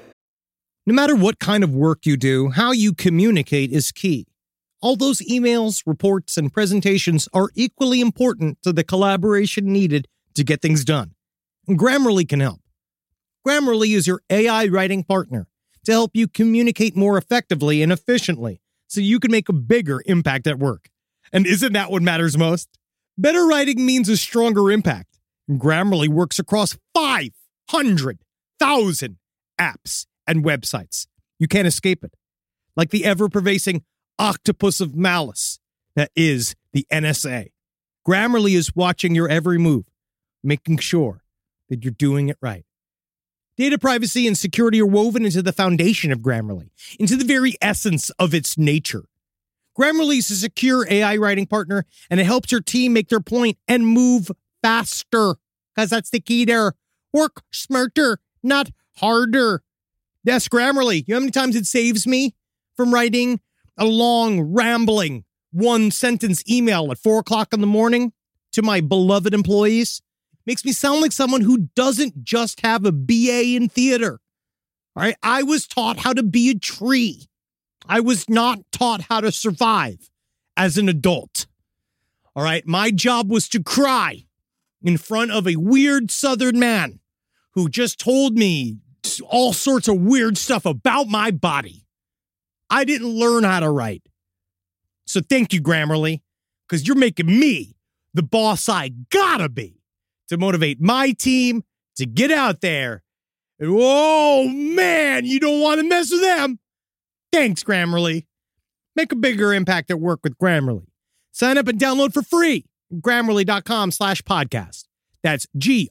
No matter what kind of work you do, how you communicate is key. All those emails, reports, and presentations are equally important to the collaboration needed to get things done. And Grammarly can help. Grammarly is your A I writing partner to help you communicate more effectively and efficiently so you can make a bigger impact at work. And isn't that what matters most? Better writing means a stronger impact. And Grammarly works across five hundred thousand apps and websites. You can't escape it. Like the ever-pervasive octopus of malice that is the N S A. Grammarly is watching your every move, making sure that you're doing it right. Data privacy and security are woven into the foundation of Grammarly, into the very essence of its nature. Grammarly is a secure A I writing partner, and it helps your team make their point and move faster, because that's the key there. Work smarter, not harder. Yes, Grammarly. You know how many times it saves me from writing a long, rambling, one-sentence email at four o'clock in the morning to my beloved employees? Makes me sound like someone who doesn't just have a B A in theater. All right, I was taught how to be a tree. I was not taught how to survive as an adult. All right, my job was to cry in front of a weird Southern man who just told me all sorts of weird stuff about my body. I didn't learn how to write. So thank you, Grammarly, because you're making me the boss I gotta be to motivate my team to get out there. And, oh, man, you don't want to mess with them. Thanks, Grammarly. Make a bigger impact at work with Grammarly. Sign up and download for free. Grammarly.com slash podcast. That's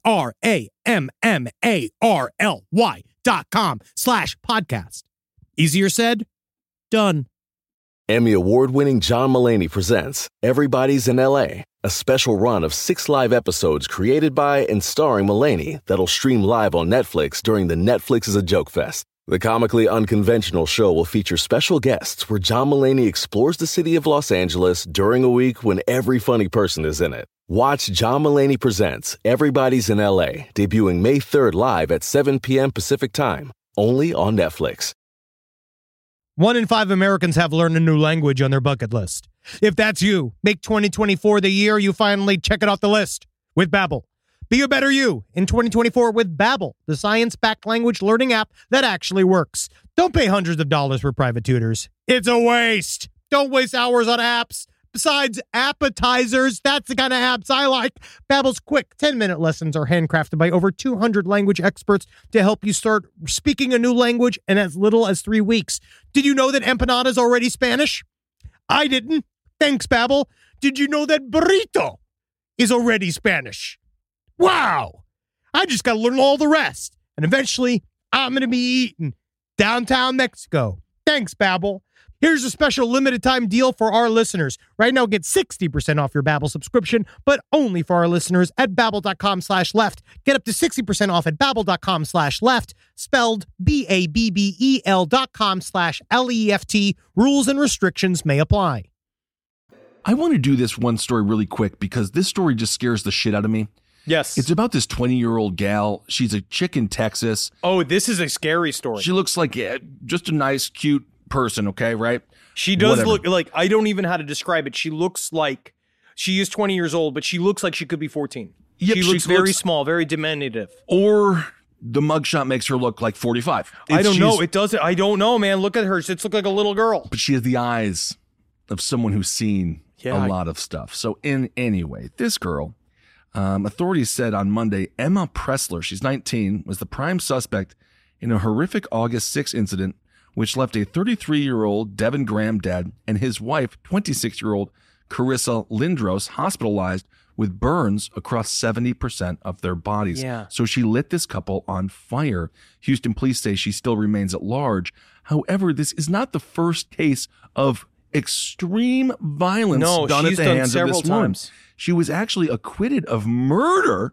G-R-A-M-M-A-R-L-Y dot com slash podcast. Easier said, done. Emmy award-winning John Mulaney presents Everybody's in L A, a special run of six live episodes created by and starring Mulaney that'll stream live on Netflix during the Netflix is a Joke Fest. The comically unconventional show will feature special guests where John Mulaney explores the city of Los Angeles during a week when every funny person is in it. Watch John Mulaney Presents Everybody's in L A, debuting May third live at seven p.m. Pacific Time, only on Netflix. One in five Americans have learned a new language on their bucket list. If that's you, make twenty twenty-four the year you finally check it off the list with Babbel. Be a better you in twenty twenty-four with Babbel, the science-backed language learning app that actually works. Don't pay hundreds of dollars for private tutors. It's a waste. Don't waste hours on apps. besides appetizers. That's the kind of apps I like. Babbel's quick ten-minute lessons are handcrafted by over two hundred language experts to help you start speaking a new language in as little as three weeks. Did you know that empanada is already Spanish? I didn't. Thanks, Babbel. Did you know that burrito is already Spanish? Wow. I just got to learn all the rest. And eventually, I'm going to be eating downtown Mexico. Thanks, Babbel. Here's a special limited time deal for our listeners. Right now, get sixty percent off your Babbel subscription, but only for our listeners at babbel.com slash left. Get up to sixty percent off at babbel.com slash left, spelled B A B B E L dot com slash L E F T. Rules and restrictions may apply. I want to do this one story really quick because this story just scares the shit out of me. Yes. It's about this twenty-year-old gal. She's a chick in Texas. Oh, this is a scary story. She looks like uh, just a nice, cute person, okay, right? She does Whatever. look like, I don't even know how to describe it. She looks like, she is twenty years old, but she looks like she could be fourteen. Yep, she she looks very looks- small, very diminutive. Or the mugshot makes her look like forty-five. I It's- don't know. she's- It doesn't. I don't know, man. Look at her. She looks like a little girl. But she has the eyes of someone who's seen Yeah, a I- lot of stuff. So in anyway, this girl, um, authorities said on Monday, Emma Pressler, she's nineteen, was the prime suspect in a horrific August sixth incident, which left a thirty-three-year-old Devin Graham dead and his wife, twenty-six-year-old Carissa Lindros, hospitalized with burns across seventy percent of their bodies. Yeah. So she lit this couple on fire. Houston police say she still remains at large. However, this is not the first case of extreme violence No, done at she's the done hands of several this woman. times. She was actually acquitted of murder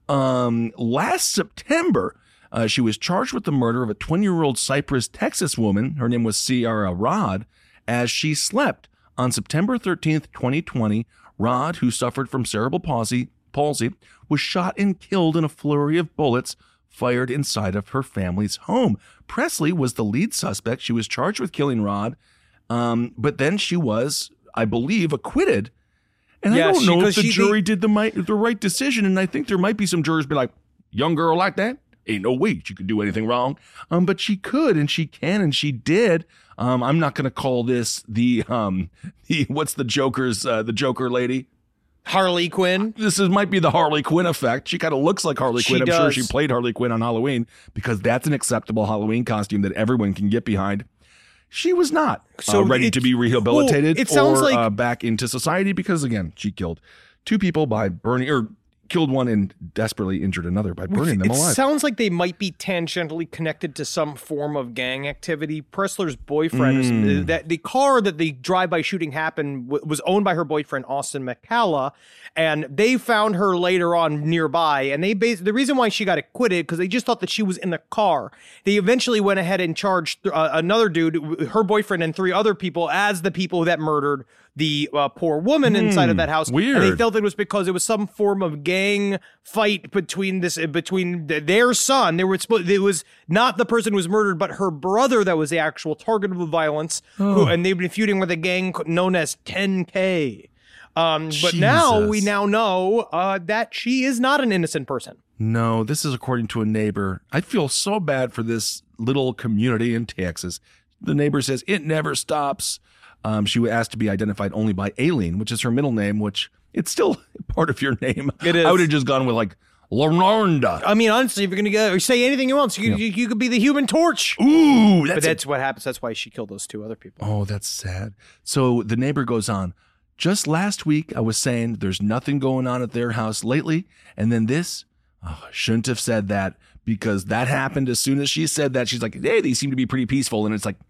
um, last September. Uh, she was charged with the murder of a twenty-year-old Cypress, Texas woman. Her name was Ciara Rod. As she slept on September thirteenth, twenty twenty, Rod, who suffered from cerebral palsy, palsy, was shot and killed in a flurry of bullets fired inside of her family's home. Presley was the lead suspect. She was charged with killing Rod, um, but then she was, I believe, acquitted. And Yeah, I don't she- know if 'cause the she- jury did the, mi- the right decision, and I think there might be some jurors be like, young girl like that? Ain't no way she could do anything wrong. Um, but she could, and she can, and she did. Um, I'm not going to call this the, um, the, what's the Joker's, uh, the Joker lady? Harley Quinn. This is might be the Harley Quinn effect. She kind of looks like Harley She Quinn. I'm sure does. she played Harley Quinn on Halloween because that's an acceptable Halloween costume that everyone can get behind. She was not So uh, ready it- to be rehabilitated well, it sounds or like- uh, back into society because, again, she killed two people by burning, or killed one and desperately injured another by burning them It alive. sounds like they might be tangentially connected to some form of gang activity. Pressler's boyfriend, was, Mm. that the car that the drive-by shooting happened w- was owned by her boyfriend Austin McCalla, and they found her later on nearby. And they bas- the reason why she got acquitted because they just thought that she was in the car. They eventually went ahead and charged uh, another dude, her boyfriend, and three other people as the people that murdered the uh, poor woman inside of that house. And they weird. felt it was because it was some form of gang fight between this between th- their son. There was it was not the person who was murdered, but her brother that was the actual target of the violence. Who, and they've been feuding with a gang known as ten K. Um, but now we Jesus. now know uh, that she is not an innocent person. No, this is according to a neighbor. I feel so bad for this little community in Texas. The neighbor says it never stops. Um, she was asked to be identified only by Aileen, which is her middle name, which it's still part of your name. It is. I would have just gone with like Lornda. I mean, honestly, if you're gonna go, or say anything you want, so you, you, you could be the Human Torch. Ooh, that's But a- that's what happens. That's why she killed those two other people. Oh, that's sad. So the neighbor goes on. Just last week, I was saying there's nothing going on at their house lately. And then this, oh, I shouldn't have said that because that happened as soon as she said that. She's like, hey, they seem to be pretty peaceful. And it's like,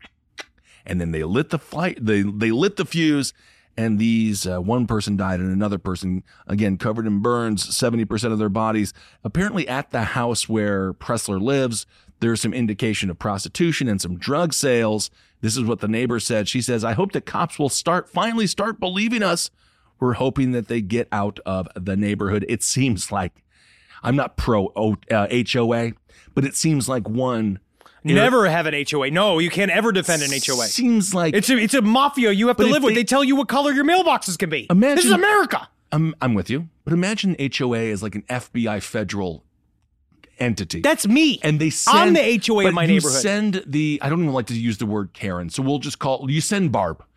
and then they lit the flight, they, they lit the fuse. And these, uh, one person died and another person, again, covered in burns, seventy percent of their bodies. Apparently at the house where Pressler lives, there's some indication of prostitution and some drug sales. This is what the neighbor said. She says, I hope that cops will start, finally start believing us. We're hoping that they get out of the neighborhood. It seems like, I'm not pro uh, H O A, but it seems like one. you know, Never have an H O A. No, you can't ever defend an H O A. Seems like It's a, it's a mafia you have to But if live with. they- They tell you what color your mailboxes can be. Imagine- this is America. I'm, I'm with you, but imagine H O A as like an F B I federal entity. That's me. And they send, I'm the H O A but in my you neighborhood. send the, I don't even like to use the word Karen, so we'll just call, you send Barb.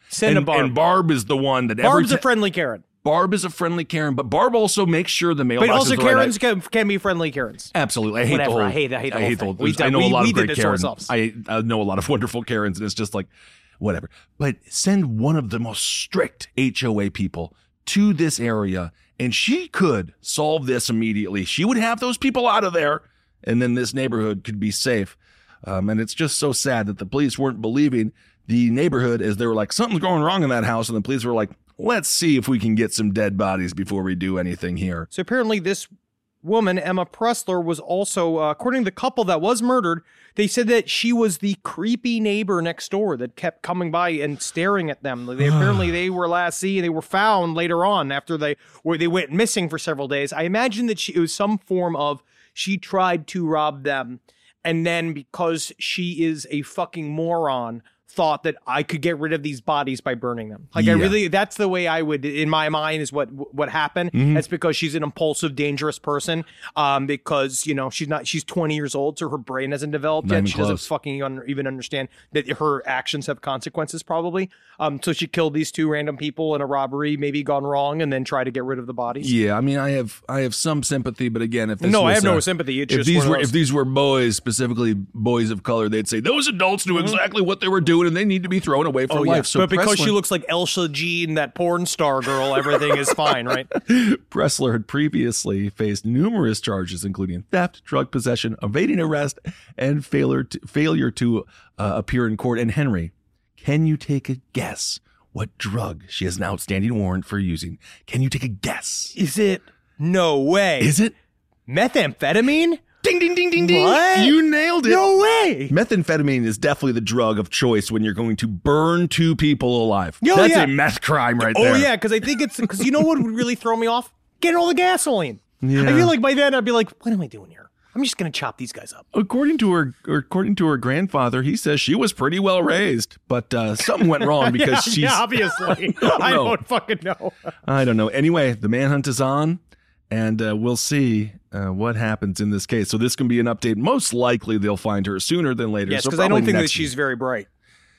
Send and, a Barb. And Barb is the one that Barb's every a friendly Karen. Barb is a friendly Karen, but Barb also makes sure the mailbox But also is the right Karens can, can be friendly Karens. Absolutely. I hate Whatever. the whole. I hate- I hate the whole thing. the We've I done- know we- a lot we of did great this to Karens. ourselves. I, I know a lot of wonderful Karens, and it's just like, whatever. But send one of the most strict H O A people to this area, and she could solve this immediately. She would have those people out of there, and then this neighborhood could be safe. Um, and it's just so sad that the police weren't believing the neighborhood as they were like, something's going wrong in that house. And the police were like, let's see if we can get some dead bodies before we do anything here. So apparently this woman, Emma Pressler, was also, uh, according to the couple that was murdered, they said that she was the creepy neighbor next door that kept coming by and staring at them. They apparently they were last seen, they were found later on after they where they went missing for several days. I imagine that she, it was some form of she tried to rob them, and then because she is a fucking moron, thought that I could get rid of these bodies by burning them. Like Yeah. I really, that's the way I would, in my mind, is what what happened. Mhm. That's because she's an impulsive, dangerous person. Um, because you know she's not, she's twenty years old, so her brain hasn't developed Not yet. even She doesn't close. fucking un- even understand that her actions have consequences, probably. Um, so she killed these two random people in a robbery, maybe gone wrong, and then tried to get rid of the bodies. Yeah, I mean, I have I have some sympathy, but again, if this No, I was, have no uh, sympathy. It's if just these one of were those- if these were boys, specifically boys of color, they'd say those adults knew Mhm. exactly what they were doing, and they need to be thrown away for Oh, life. yeah. So but because Pressler, she looks like Elsa Jean, that porn star girl, everything is fine, right? Pressler had previously faced numerous charges, including theft, drug possession, evading arrest, and failure to, failure to uh, appear in court. And Henry, can you take a guess what drug she has an outstanding warrant for using? Can you take a guess? Is it? No way. Is it methamphetamine? Ding, ding, ding, ding, ding. What? You nailed it. No way. Methamphetamine is definitely the drug of choice when you're going to burn two people alive. Oh, That's yeah. a meth crime right Oh, there. yeah, because I think it's, because you know what would really throw me off? Getting all the gasoline. Yeah. I feel like by then I'd be like, what am I doing here? I'm just going to chop these guys up. According to her, or according to her grandfather, he says she was pretty well raised, but uh, something went wrong because yeah, she's. yeah, obviously. don't I know. don't fucking know. I don't know. Anyway, the manhunt is on, and uh, we'll see uh, what happens in this case. So this can be an update. Most likely, they'll find her sooner than later. Yes, so because I don't probably think that next she's week. very bright.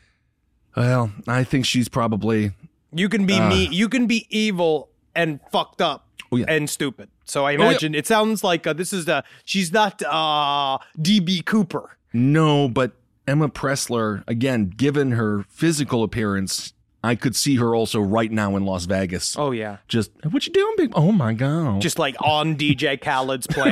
Well, I think she's probably. You can be Uh. me. You can be evil and fucked up Oh, yeah. and stupid. So I yeah. imagine it sounds like uh, this is the. She's not uh, D B Cooper. No, but Emma Pressler, again, given her physical appearance, I could see her also right now in Las Vegas. Oh yeah, Just, what you doing, big? Oh my God. just like on D J Khaled's plane.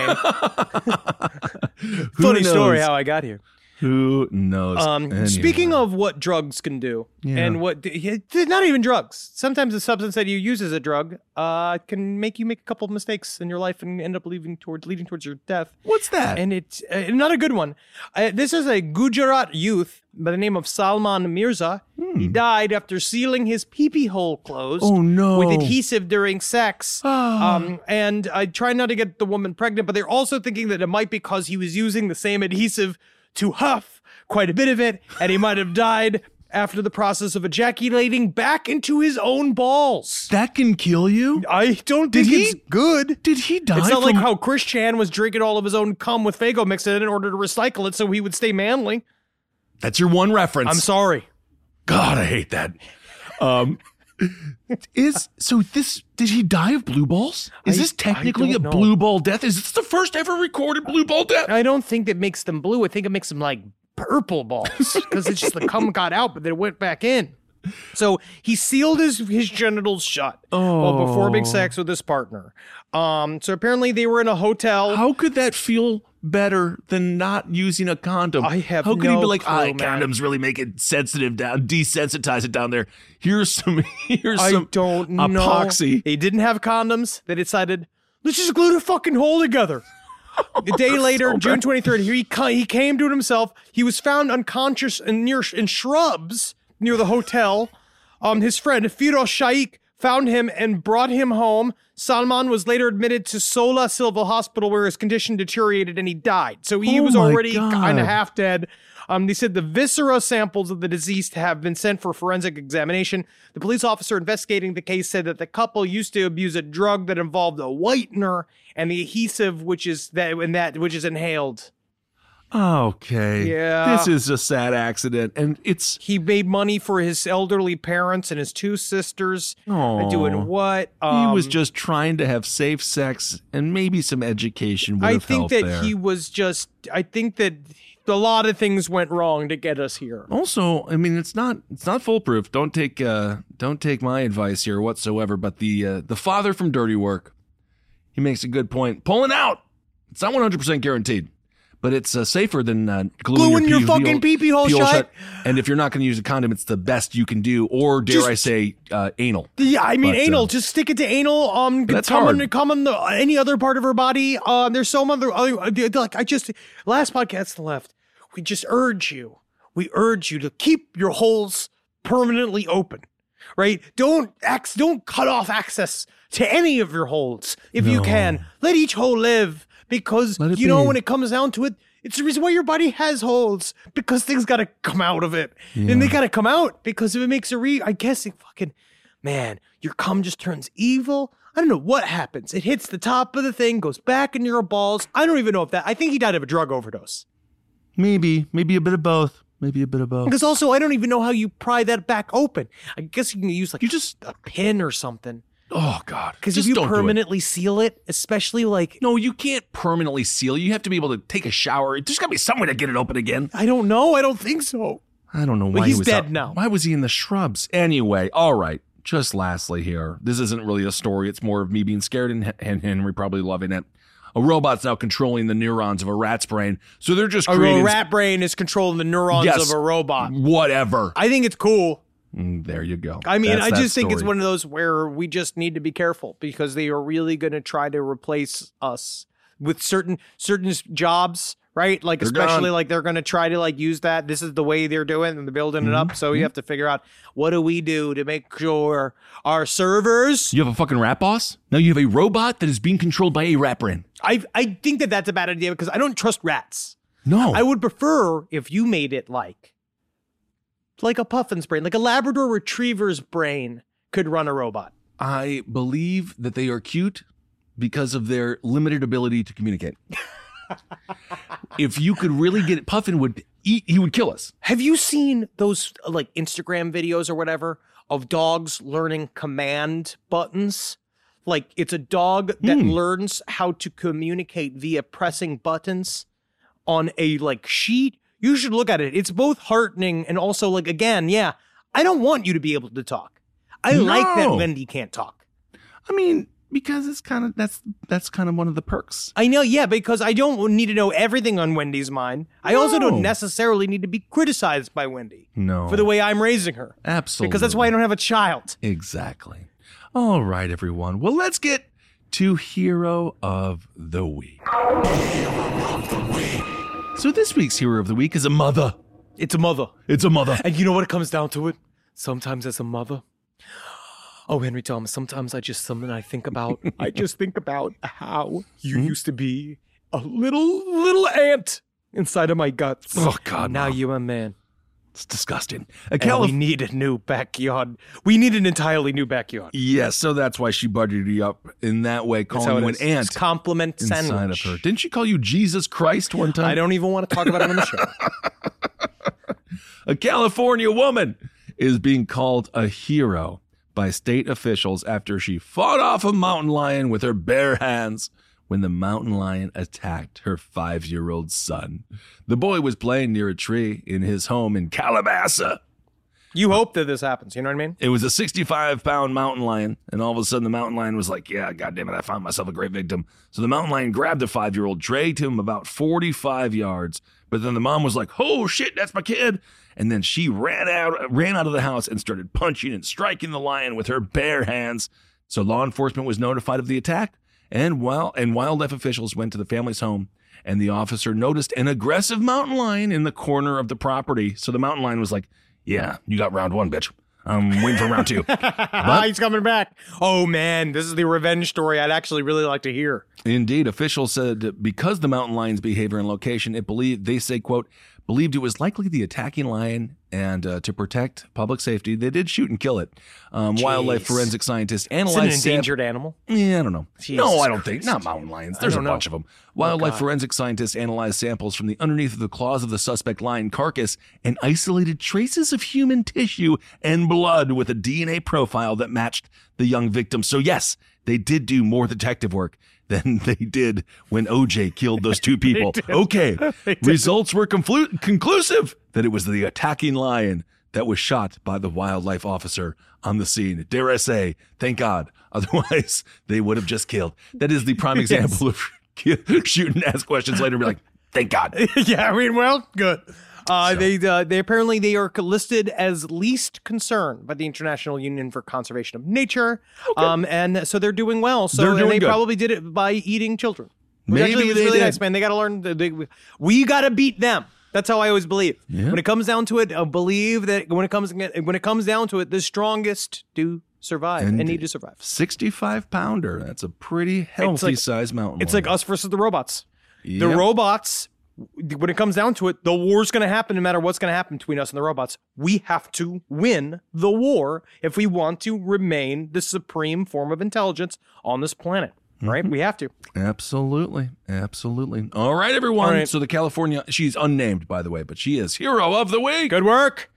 Who Funny story knows? how I got here. Who knows? Um, Anyway. Speaking of what drugs can do, Yeah. and what not even drugs. Sometimes the substance that you use as a drug uh, can make you make a couple of mistakes in your life and end up leading towards leading towards your death. What's that? And it's uh, not a good one. Uh, this is a Gujarat youth by the name of Salman Mirza. He died after sealing his pee-pee hole closed Hmm. Oh, no. with adhesive during sex. um, and I try not to get the woman pregnant, but they're also thinking that it might be because he was using the same adhesive to huff quite a bit of it, and he might have died after the process of ejaculating back into his own balls. That can kill you? I don't Did think he- it's good. Did he die? It's not like from- how Chris Chan was drinking all of his own cum with Faygo mix in it in order to recycle it so he would stay manly. That's your one reference. I'm sorry. God, I hate that. Um, is so this? Did he die of blue balls? Is I- this technically I a don't know. blue ball death? Is this the first ever recorded blue ball death? I don't think that makes them blue. I think it makes them like purple balls because it's just the cum got out, but then it went back in. So he sealed his his genitals shut while performing sex with his partner. Um, so apparently they were in a hotel. How could that feel better than not using a condom? I have How could no he be like, clue, ah, man. condoms really make it sensitive down, desensitize it down there. Here's some, here's I some don't know. epoxy. They didn't have condoms. They decided, let's just glue the fucking hole together. A day later, So June bad. twenty-third, he ca- he came to himself. He was found unconscious in near in shrubs near the hotel. Um, his friend Firoz Shaikh found him and brought him home. Salman was later admitted to Sola Silva Hospital, where his condition deteriorated and he died. So he Oh was my already God. kind of half dead. Um, they said the viscera samples of the deceased have been sent for forensic examination. The police officer investigating the case said that the couple used to abuse a drug that involved a whitener and the adhesive, which is that and that which is inhaled. Okay. Yeah. This is a sad accident, and it's... He made money for his elderly parents and his two sisters. Aw. Doing what? He Um, was just trying to have safe sex, and maybe some education would I have think helped that there. he was just, I think that a lot of things went wrong to get us here. Also, I mean, it's not it's not foolproof. Don't take uh, don't take my advice here whatsoever. But the uh, the father from Dirty Work, he makes a good point. Pulling out, it's not one hundred percent guaranteed, but it's uh, safer than uh, gluing, Gluing your, your pee- fucking pee- pee-pee hole pee- shut. And if you're not going to use a condom, it's the best you can do, or dare Just- I say, uh, anal. Yeah, I mean, But, anal. uh, just stick it to anal. Um, That's come hard. on, come on the any other part of her body. Um, there's so other. Uh, like I just last podcast left. We just urge you. We urge you to keep your holes permanently open. Right? Don't ax, Don't cut off access to any of your holes if you No. can. Let each hole live, because Let it you know be. when it comes down to it, it's the reason why your body has holes, because things got to come out of it, and they got to come out because if it makes a re. I guess it fucking man, your cum just turns evil. I don't know what happens. It hits the top of the thing, goes back into your balls. I don't even know if that. I think he died of a drug overdose. Maybe, maybe a bit of both. Maybe a bit of both. Because also, I don't even know how you pry that back open. I guess you can use like You just- a pin or something. Oh God! Because if Just you don't do it. permanently seal it, especially like No, you can't permanently seal. You have to be able to take a shower. There's got to be some way to get it open again. I don't know. I don't think so. I don't know why But he he's was dead out- now. Why was he in the shrubs? Anyway, all right. Just lastly here, this isn't really a story. It's more of me being scared and, and Henry probably loving it. A robot's now controlling the neurons of a rat's brain, so they're just A creating rat brain is controlling the neurons Yes. of a robot. whatever. I think it's cool. Mm, there you go. I mean, That's I that just think it's story. one of those where we just need to be careful because they are really going to try to replace us with certain certain jobs, right? Like They're especially gone. like they're going to try to like use that. This is the way they're doing and they're building it up. So you have to figure out what do we do to make sure our servers. You have a fucking rat boss? Now you have a robot that is being controlled by a rat brain. I I think that that's a bad idea because I don't trust rats. No. I would prefer if you made it like like a puffin's brain, like a Labrador Retriever's brain could run a robot. I believe that they are cute because of their limited ability to communicate. If you could really get it, Puffin would eat, he would kill us. Have you seen those uh, like Instagram videos or whatever of dogs learning command buttons? Like it's a dog that Hmm. learns how to communicate via pressing buttons on a like sheet. You should look at it. It's both heartening and also like, again, yeah, I don't want you to be able to talk. I like that No. Wendy can't talk. I mean, because it's kind of that's that's kind of one of the perks. I know, yeah, because I don't need to know everything on Wendy's mind. I also No. don't necessarily need to be criticized by Wendy No. for the way I'm raising her. Absolutely. Because that's why I don't have a child. Exactly. All right, everyone. Well, let's get to Hero of the Week. So this week's Hero of the Week is a mother. It's a mother. It's a mother. And you know what it comes down to it? Sometimes as a mother. Oh, Henry Thomas, sometimes I just, something I think about, I just think about how you used to be a little, little ant inside of my guts. Oh, God, Now Mom. you're a man. It's disgusting. A And Calif- we need a new backyard. We need an entirely new backyard. Yes, so that's why she budgeted you up in that way, That's calling how you it an is. ant It's compliment inside sandwich. of her. Didn't she call you Jesus Christ one time? I don't even want to talk about it on the show. A California woman is being called a hero by state officials after she fought off a mountain lion with her bare hands when the mountain lion attacked her five-year-old son. The boy was playing near a tree in his home in Calabasas. You hope that this happens. You know what I mean? It was a sixty-five pound mountain lion, and all of a sudden the mountain lion was like, yeah, goddamn it, I found myself a great victim. So the mountain lion grabbed the five-year-old, dragged him about forty-five yards, but then the mom was like, oh shit, that's my kid. And then she ran out, ran out of the house and started punching and striking the lion with her bare hands. So law enforcement was notified of the attack, and while and wildlife officials went to the family's home, and the officer noticed an aggressive mountain lion in the corner of the property. So the mountain lion was like, yeah, you got round one, bitch. I'm waiting for round two. Ah, he's coming back. Oh, man. This is the revenge story I'd actually really like to hear. Indeed, officials said because the mountain lion's behavior and location, it believed, they say, quote, believed it was likely the attacking lion And uh, to protect public safety, they did shoot and kill it. Um, wildlife forensic scientists analyzed... It's an endangered sam- animal. Yeah, I don't know. Jesus no, I don't Christ. think. Not mountain lions. There's a know. bunch of them. Wildlife oh, forensic scientists analyzed samples from the underneath of the claws of the suspect lion carcass and isolated traces of human tissue and blood with a D N A profile that matched the young victim. So yes, they did do more detective work than they did when O J killed those two people. Okay, results were conflu- conclusive that it was the attacking lion that was shot by the wildlife officer on the scene. Dare I say, thank God. Otherwise, they would have just killed. That is the prime example of shoot and ask questions later and be like, thank God. Yeah, I mean, well, good. Uh, so. They uh, they apparently they are listed as least concern by the International Union for Conservation of Nature, okay. um, and so they're doing well. So they're doing and they good. probably did it by eating children. Which Maybe actually was they really did. nice, man. They got to learn. They, we got to beat them. That's how I always believe. Yeah. When it comes down to it, I believe that when it comes when it comes down to it, the strongest do survive and, and need to survive. sixty-five pounder. That's a pretty healthy like, size mountain. It's lion. like us versus the robots. Yep. The robots. When it comes down to it, the war's going to happen no matter what's going to happen between us and the robots. We have to win the war if we want to remain the supreme form of intelligence on this planet. Right? Mm-hmm. We have to. Absolutely. Absolutely. All right, everyone. All right. So the California, she's unnamed, by the way, but she is Hero of the Week. Good work.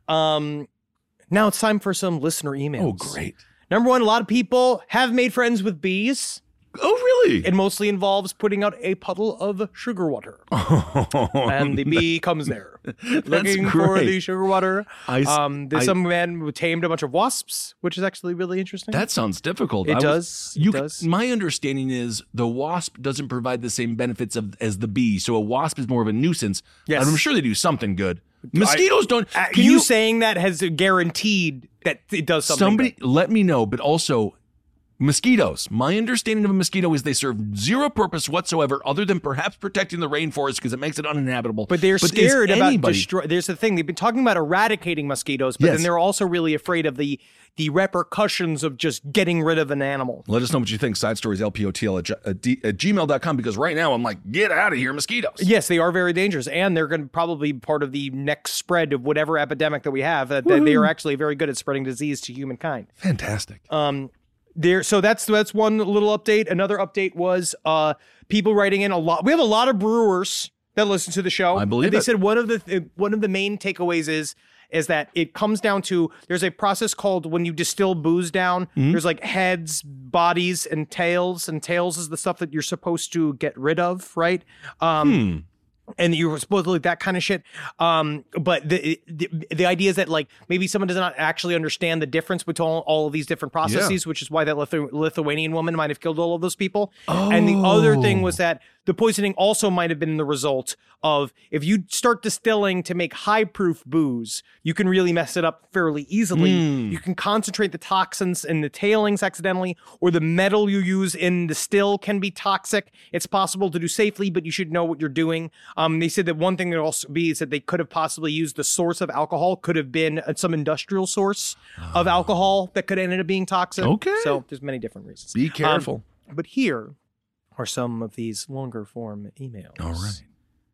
Um, now it's time for some listener emails. Oh, great. Number one, a lot of people have made friends with bees. Oh, really? It mostly involves putting out a puddle of sugar water. Oh, and the bee comes there looking great. for the sugar water. I, um, there's I, some man who tamed a bunch of wasps, which is actually really interesting. That sounds difficult. It I does. Was, it you, does. My understanding is the wasp doesn't provide the same benefits of, as the bee. So a wasp is more of a nuisance. Yes. I'm sure they do something good. Mosquitoes I, don't. Uh, can you, you saying that has guaranteed that it does something Somebody good. Let me know, but also... Mosquitoes. My understanding of a mosquito is they serve zero purpose whatsoever other than perhaps protecting the rainforest because it makes it uninhabitable. But they're but scared about anybody... destroy. There's the thing. They've been talking about eradicating mosquitoes, but yes. then they're also really afraid of the the repercussions of just getting rid of an animal. Let us know what you think. Side stories, L P O T L at, at, at gmail dot com because right now I'm like, get out of here, mosquitoes. Yes, they are very dangerous, and they're going to probably be part of the next spread of whatever epidemic that we have. That they, they are actually very good at spreading disease to humankind. Fantastic. Um. There, so that's that's one little update. Another update was uh, people writing in a lot. We have a lot of brewers that listen to the show. I believe and they it. said one of the th- one of the main takeaways is is that it comes down to there's a process called when you distill booze down. Mm-hmm. There's like heads, bodies, and tails. And tails is the stuff that you're supposed to get rid of, right? Um, hmm. And you were supposed to like that kind of shit. Um, but the, the the idea is that like maybe someone does not actually understand the difference between all, all of these different processes, yeah. which is why that Lithu- Lithuanian woman might have killed all of those people. Oh. And the other thing was that the poisoning also might have been the result of if you start distilling to make high proof booze, you can really mess it up fairly easily. Mm. You can concentrate the toxins in the tailings accidentally, or the metal you use in the still can be toxic. It's possible to do safely, but you should know what you're doing. Um, they said that one thing that also be is that they could have possibly used the source of alcohol could have been some industrial source of alcohol that could end up being toxic. Okay. So there's many different reasons. Be careful. Um, but here are some of these longer form emails. All right.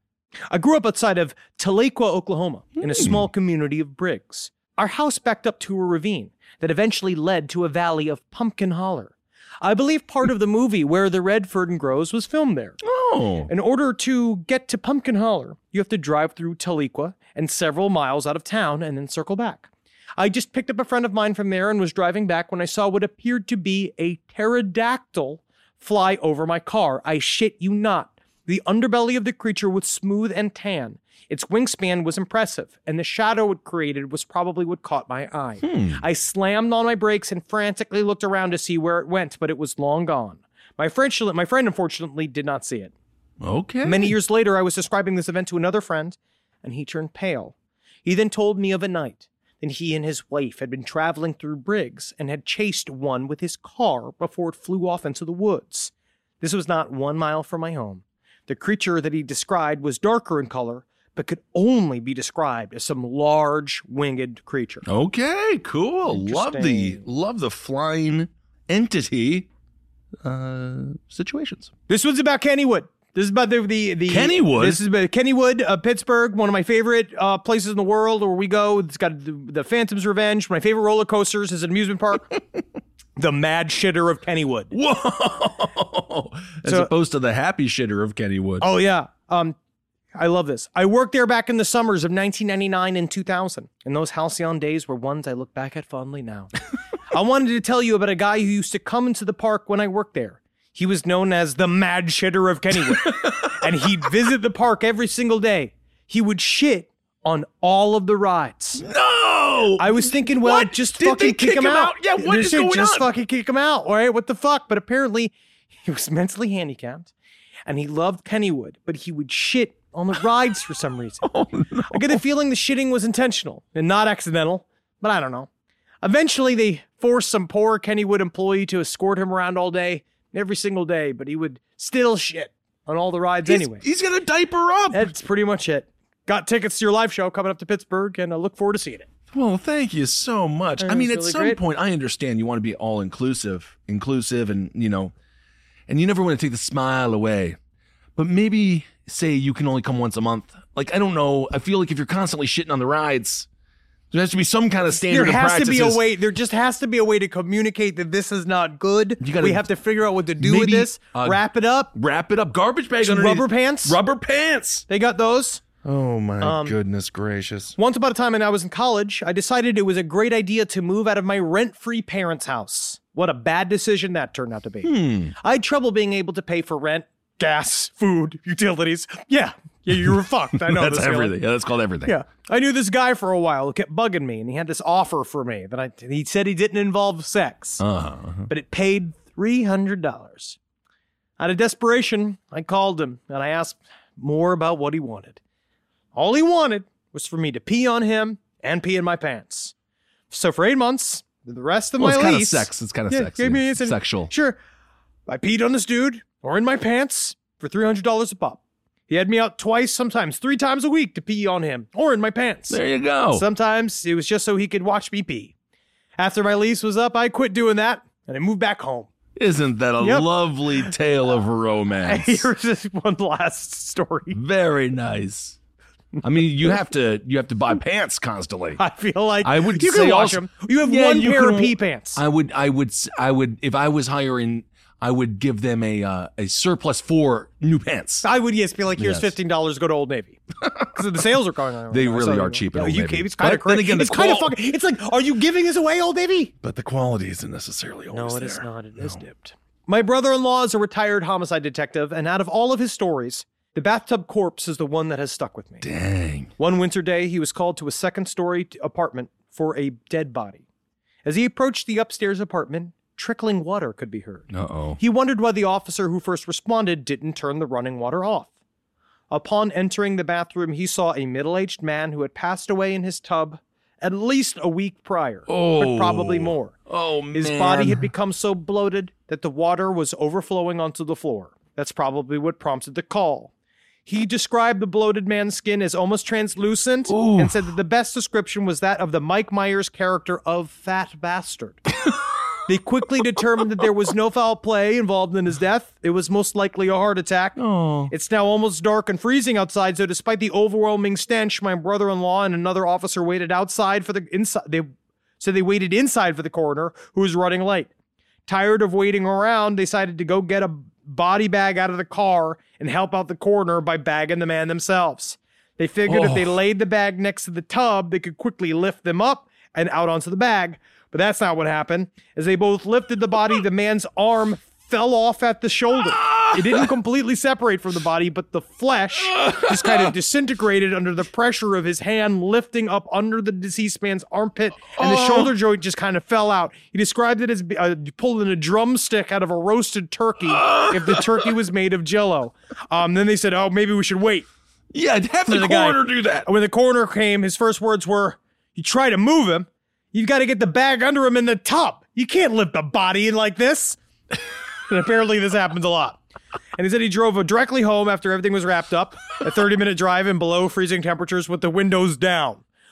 I grew up outside of Tahlequah, Oklahoma, mm. in a small community of Briggs. Our house backed up to a ravine that eventually led to a valley of Pumpkin Holler. I believe part of the movie Where the Red Fern Grows was filmed there. Oh. In order to get to Pumpkin Holler, you have to drive through Tahlequah and several miles out of town and then circle back. I just picked up a friend of mine from there and was driving back when I saw what appeared to be a pterodactyl fly over my car. I shit you not. The underbelly of the creature was smooth and tan. Its wingspan was impressive, and the shadow it created was probably what caught my eye. Hmm. I slammed on my brakes and frantically looked around to see where it went, but it was long gone. My friend, my friend unfortunately, did not see it. Okay. Many years later, I was describing this event to another friend, and he turned pale. He then told me of a night that he and his wife had been traveling through Briggs and had chased one with his car before it flew off into the woods. This was not one mile from my home. The creature that he described was darker in color, but could only be described as some large winged creature. Okay, cool. Love the love the flying entity uh, situations. This one's about Kennywood. This is about the the, the Kennywood? This is about Kennywood, uh, Pittsburgh, one of my favorite uh, places in the world where we go. It's got the, the Phantom's Revenge. My favorite roller coasters is an amusement park. The Mad Shitter of Kennywood. Whoa! As So- opposed to the Happy Shitter of Kennywood. Oh yeah. Um, I love this. I worked there back in the summers of nineteen ninety-nine and two thousand, and those halcyon days were ones I look back at fondly now. I wanted to tell you about a guy who used to come into the park when I worked there. He was known as the Mad Shitter of Kennywood, and he'd visit the park every single day. He would shit on all of the rides. No! I was thinking, well, What? just Did fucking they kick, kick him him out. out? Yeah, what Just- is going just on? fucking kick him out. All right, what the fuck? But apparently, he was mentally handicapped, and he loved Kennywood, but he would shit on the rides for some reason. Oh, no. I get the feeling the shitting was intentional and not accidental, but I don't know. Eventually, they forced some poor Kennywood employee to escort him around all day, every single day, but he would still shit on all the rides He's, anyway. he's gonna diaper up. That's pretty much it. Got tickets to your live show coming up to Pittsburgh, and I look forward to seeing it. Well, thank you so much. That I mean, was at really some great. point, I understand you want to be all inclusive, inclusive, and you know, and you never want to take the smile away. But maybe say you can only come once a month. Like, I don't know. I feel like if you're constantly shitting on the rides, there has to be some kind of standard There of has to practices. be a way. There just has to be a way to communicate that this is not good. You gotta- we have to figure out what to do with maybe, this. uh, Wrap it up. Wrap it up. Garbage bag Some underneath. rubber pants. Rubber pants. They got those. Oh my Um, goodness gracious. Once upon a time when I was in college, I decided it was a great idea to move out of my rent-free parents' house. What a bad decision that turned out to be. Hmm. I had trouble being able to pay for rent, gas, food, utilities. Yeah, yeah, you were fucked. I know That's this feeling. everything. Yeah, that's called everything. Yeah, I knew this guy for a while who kept bugging me, and he had this offer for me that I. He said he didn't involve sex, Uh-huh. but it paid three hundred dollars. Out of desperation, I called him and I asked more about what he wanted. All he wanted was for me to pee on him and pee in my pants. So for eight months, the rest of Well, my it's kind of lease, sex. It's kind of yeah, sexy. I mean, it's an- Sexual. Sure, I peed on this dude or in my pants for three hundred dollars a pop. He had me out twice, sometimes three times a week to pee on him or in my pants. There you go. Sometimes it was just so he could watch me pee. After my lease was up, I quit doing that and I moved back home. Isn't that a Yep. lovely tale of romance? Here's this one last story. Very nice. I mean, you have to you have to buy pants constantly. I feel like I would you say can wash also- them. You have Yeah, one you pair can- of pee pants. I would I would s- I would if I was hiring, I would give them a uh, a surplus for new pants. I would, yes, be like, here's Yes. fifteen dollars to go to Old Navy. Because the sales are going on. right They now. really So, are cheap at yeah, Old you Navy. can't- It's kind of But then crazy. again, the it's kind of qual- fucking, it's like, are you giving this away, Old Navy? But the quality isn't necessarily always No, it there. is not. It is dipped. My brother-in-law is a retired homicide detective, and out of all of his stories, the bathtub corpse is the one that has stuck with me. Dang. One winter day, he was called to a second-story t- apartment for a dead body. As he approached the upstairs apartment, trickling water could be heard. Uh-oh. He wondered why the officer who first responded didn't turn the running water off. Upon entering the bathroom, he saw a middle-aged man who had passed away in his tub at least a week prior, Oh. but probably more. Oh, His man. body had become so bloated that the water was overflowing onto the floor. That's probably what prompted the call. He described the bloated man's skin as almost translucent Ooh. and said that the best description was that of the Mike Myers character of Fat Bastard. They quickly determined that there was no foul play involved in his death. It was most likely a heart attack. Oh. It's now almost dark and freezing outside, so despite the overwhelming stench, my brother-in-law and another officer waited outside for the inside. They so they waited inside for the coroner, who was running late. Tired of waiting around, they decided to go get a body bag out of the car and help out the coroner by bagging the man themselves. They figured if they Oh. laid the bag next to the tub, they could quickly lift them up and out onto the bag. But that's not what happened. As they both lifted the body, the man's arm fell off at the shoulder. It didn't completely separate from the body, but the flesh just kind of disintegrated under the pressure of his hand lifting up under the deceased man's armpit, and the shoulder joint just kind of fell out. He described it as uh, pulling a drumstick out of a roasted turkey if the turkey was made of Jell-O. Um, then they said, oh, maybe we should wait. Yeah, have the, the guy. coroner do that. When the coroner came, his first words were, you try to move him, you've got to get the bag under him in the tub. You can't lift the body in like this. And apparently this happens a lot. And he said he drove directly home after everything was wrapped up, a thirty-minute drive in below freezing temperatures with the windows down.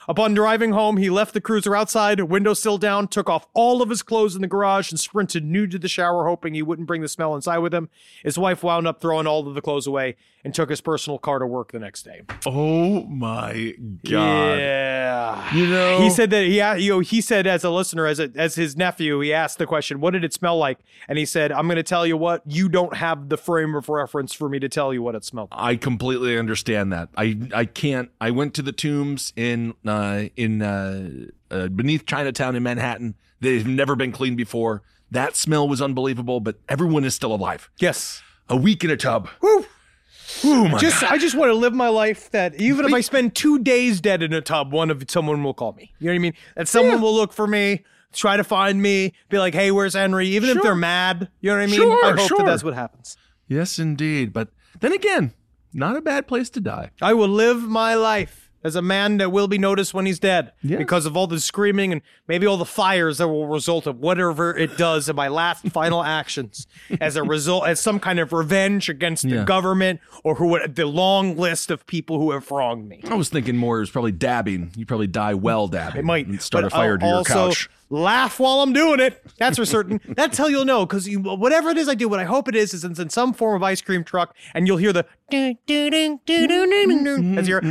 Upon driving home, he left the cruiser outside, window still down, took off all of his clothes in the garage, and sprinted nude to the shower, hoping he wouldn't bring the smell inside with him. His wife wound up throwing all of the clothes away and took his personal car to work the next day. Oh my God. Yeah. You know, he said that he, you know, he said as a listener, as a, as his nephew, he asked the question, what did it smell like? And he said, I'm going to tell you what, you don't have the frame of reference for me to tell you what it smelled like. I completely understand that. I, I can't, I went to the tombs in, uh, in, uh, uh, beneath Chinatown in Manhattan. They've never been cleaned before. That smell was unbelievable, but everyone is still alive. Yes. A week in a tub. Woo. Oh my just, God. I just want to live my life that even if I spend two days dead in a tub, one of someone will call me. You know what I mean? That someone yeah. will look for me, try to find me, be like, hey, where's Henry? Even sure. if they're mad, you know what I mean? Sure, I hope sure. that that's what happens. Yes, indeed. But then again, not a bad place to die. I will live my life as a man that will be noticed when he's dead yes. because of all the screaming and maybe all the fires that will result of whatever it does in my last final actions as a result, as some kind of revenge against yeah. the government or who the long list of people who have wronged me. I was thinking more it was probably dabbing. You probably die well dabbing. It might. And start but a fire I'll to your also couch. Laugh while I'm doing it. That's for certain. That's how you'll know, because you, whatever it is I do, what I hope it is is it's in some form of ice cream truck, and you'll hear the as you're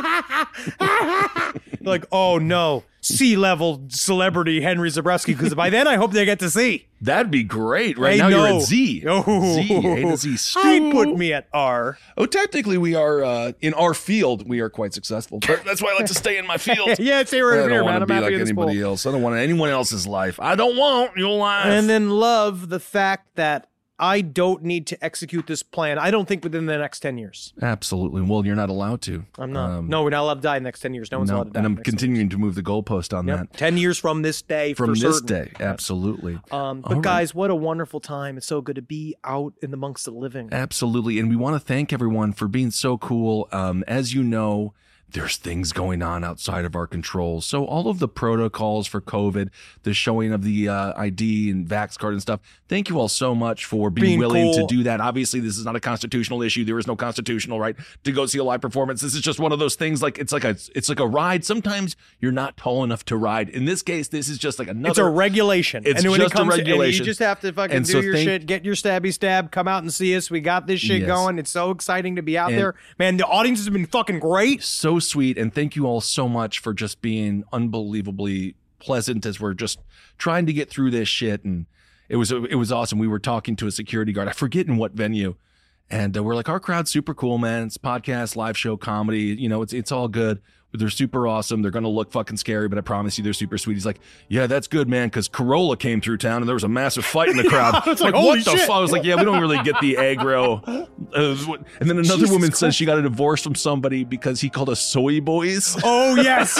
like, oh no, C-level celebrity Henry Zabrowski, because by then I hope they get to see. That'd be great. Right I now know. you're at Z. Oh. Z, A to Z. Stu. I put me at R. Oh, technically we are, uh, in our field, we are quite successful. But that's why I like to stay in my field. yeah, stay right I here, don't man. want to I'm be happy like in this anybody pool. else. I don't want anyone else's life. I don't want your life. And then love the fact that I don't need to execute this plan. I don't think within the next ten years. Absolutely. Well, you're not allowed to. I'm not. Um, no, we're not allowed to die in the next ten years. No one's no, allowed to die. and I'm next continuing to move the goalpost on yep. that. ten years from this day. From for this certain. day. Absolutely. Um, but All guys, right. what a wonderful time. It's so good to be out in amongst the living. Absolutely. And we want to thank everyone for being so cool. Um, as you know, there's things going on outside of our control. So all of the protocols for COVID, the showing of the uh, I D and Vax card and stuff, thank you all so much for being, Being willing cool. to do that. Obviously, this is not a constitutional issue. There is no constitutional right to go see a live performance. This is just one of those things like it's like a it's like a ride. Sometimes you're not tall enough to ride. In this case, this is just like another. It's a regulation. It's and when just it comes a regulation. To, and you just have to fucking And do so your thank- shit, get your stabby stab, come out and see us. We got this shit Yes. going. It's so exciting to be out And- there. Man, the audience has been fucking great. So sweet, and thank you all so much for just being unbelievably pleasant as we're just trying to get through this shit. And it was it was awesome. We were talking to a security guard, I forget in what venue, and uh, we're like, our crowd's super cool, man. It's podcast, live show, comedy. You know, it's it's all good. But they're super awesome. They're going to look fucking scary, but I promise you they're super sweet. He's like, yeah, that's good, man, because Corolla came through town and there was a massive fight in the crowd. I was like, like, what holy the shit. fuck? I was like, yeah, we don't really get the aggro. Uh, and then another Jesus woman Christ. says she got a divorce from somebody because he called us soy boys. Oh, yes.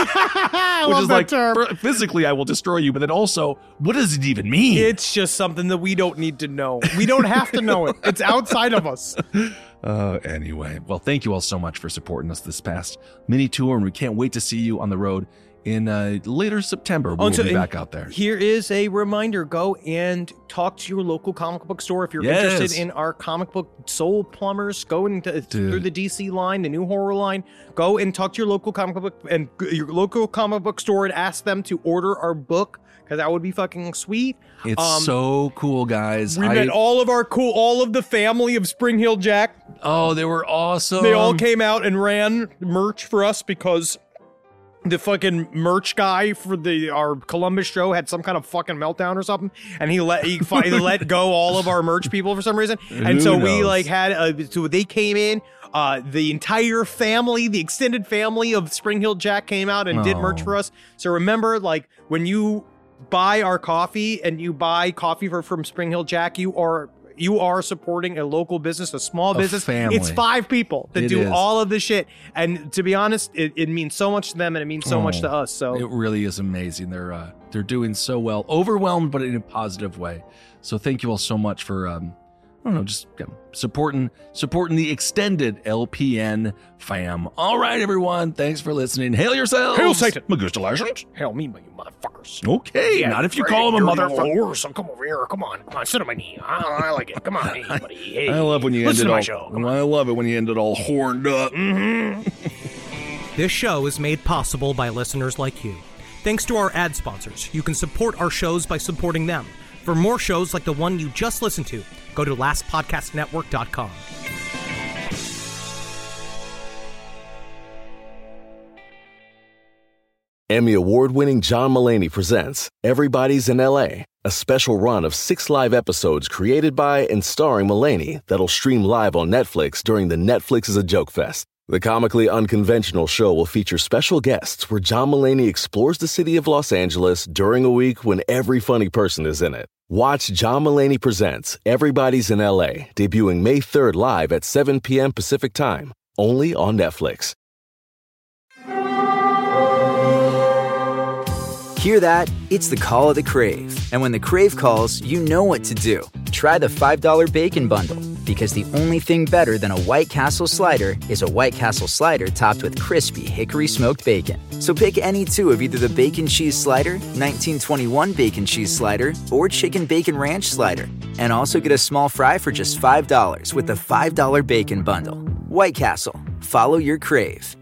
I Which love is that like, term. for- physically, I will destroy you. But then also, what does it even mean? It's just something that we don't need to know. We don't have to know it. It's outside of us. Uh, anyway, well, thank you all so much for supporting us this past mini tour, and we can't wait to see you on the road in uh, later September. We'll Also, be and back out there. Here is a reminder. Go and talk to your local comic book store if you're Yes. interested in our comic book Soul Plumbers. Go into, through the D C line, the new horror line. Go and talk to your local comic book and your local comic book store and ask them to order our book, because that would be fucking sweet. It's Um, so cool, guys. We I- met all of our cool, all of the family of Spring Hill Jack. Oh, they were awesome. They all came out and ran merch for us because the fucking merch guy for the our Columbus show had some kind of fucking meltdown or something, and he let he, fi- he let go all of our merch people for some reason, and Who so we knows? like had a, so they came in. Uh, the entire family, the extended family of Spring Hill Jack came out and did merch Oh. for us. So remember, like when you buy our coffee and you buy coffee for, from Spring Hill Jack, you are you are supporting a local business, a small A business. family. It's five people that It do is. all of this shit, and to be honest, it, it means so much to them, and it means so much Oh, to us. So it really is amazing. They're uh, they're doing so well, overwhelmed, but in a positive way. So thank you all so much for um, I don't know, just you know, supporting supporting the extended L P N fam. All right, everyone, thanks for listening. Hail yourselves. Hail Satan. Magustalations. hell me, you motherfuckers. Okay, not if you call him a motherfucker. So come over here. Come on, come on, sit on my knee. I, I like it. Come on, hey, buddy. Hey, I love when you end listen it to my all. show. Come on. I love it when you end it all horned up. Mm-hmm. This show is made possible by listeners like you. Thanks to our ad sponsors, you can support our shows by supporting them. For more shows like the one you just listened to, go to last podcast network dot com. Emmy award-winning John Mulaney presents Everybody's in L A, a special run of six live episodes created by and starring Mulaney that'll stream live on Netflix during the Netflix is a Joke Fest. The comically unconventional show will feature special guests where John Mulaney explores the city of Los Angeles during a week when every funny person is in it. Watch John Mulaney Presents Everybody's in L A, debuting May third live at seven p.m. Pacific Time, only on Netflix. Hear that? It's the call of the Crave. And when the Crave calls, you know what to do. Try the five dollar Bacon Bundle, because the only thing better than a White Castle slider is a White Castle slider topped with crispy hickory smoked bacon. So pick any two of either the Bacon Cheese Slider, nineteen twenty-one Bacon Cheese Slider, or Chicken Bacon Ranch Slider. And also get a small fry for just five dollars with the five dollar Bacon Bundle. White Castle. Follow your Crave.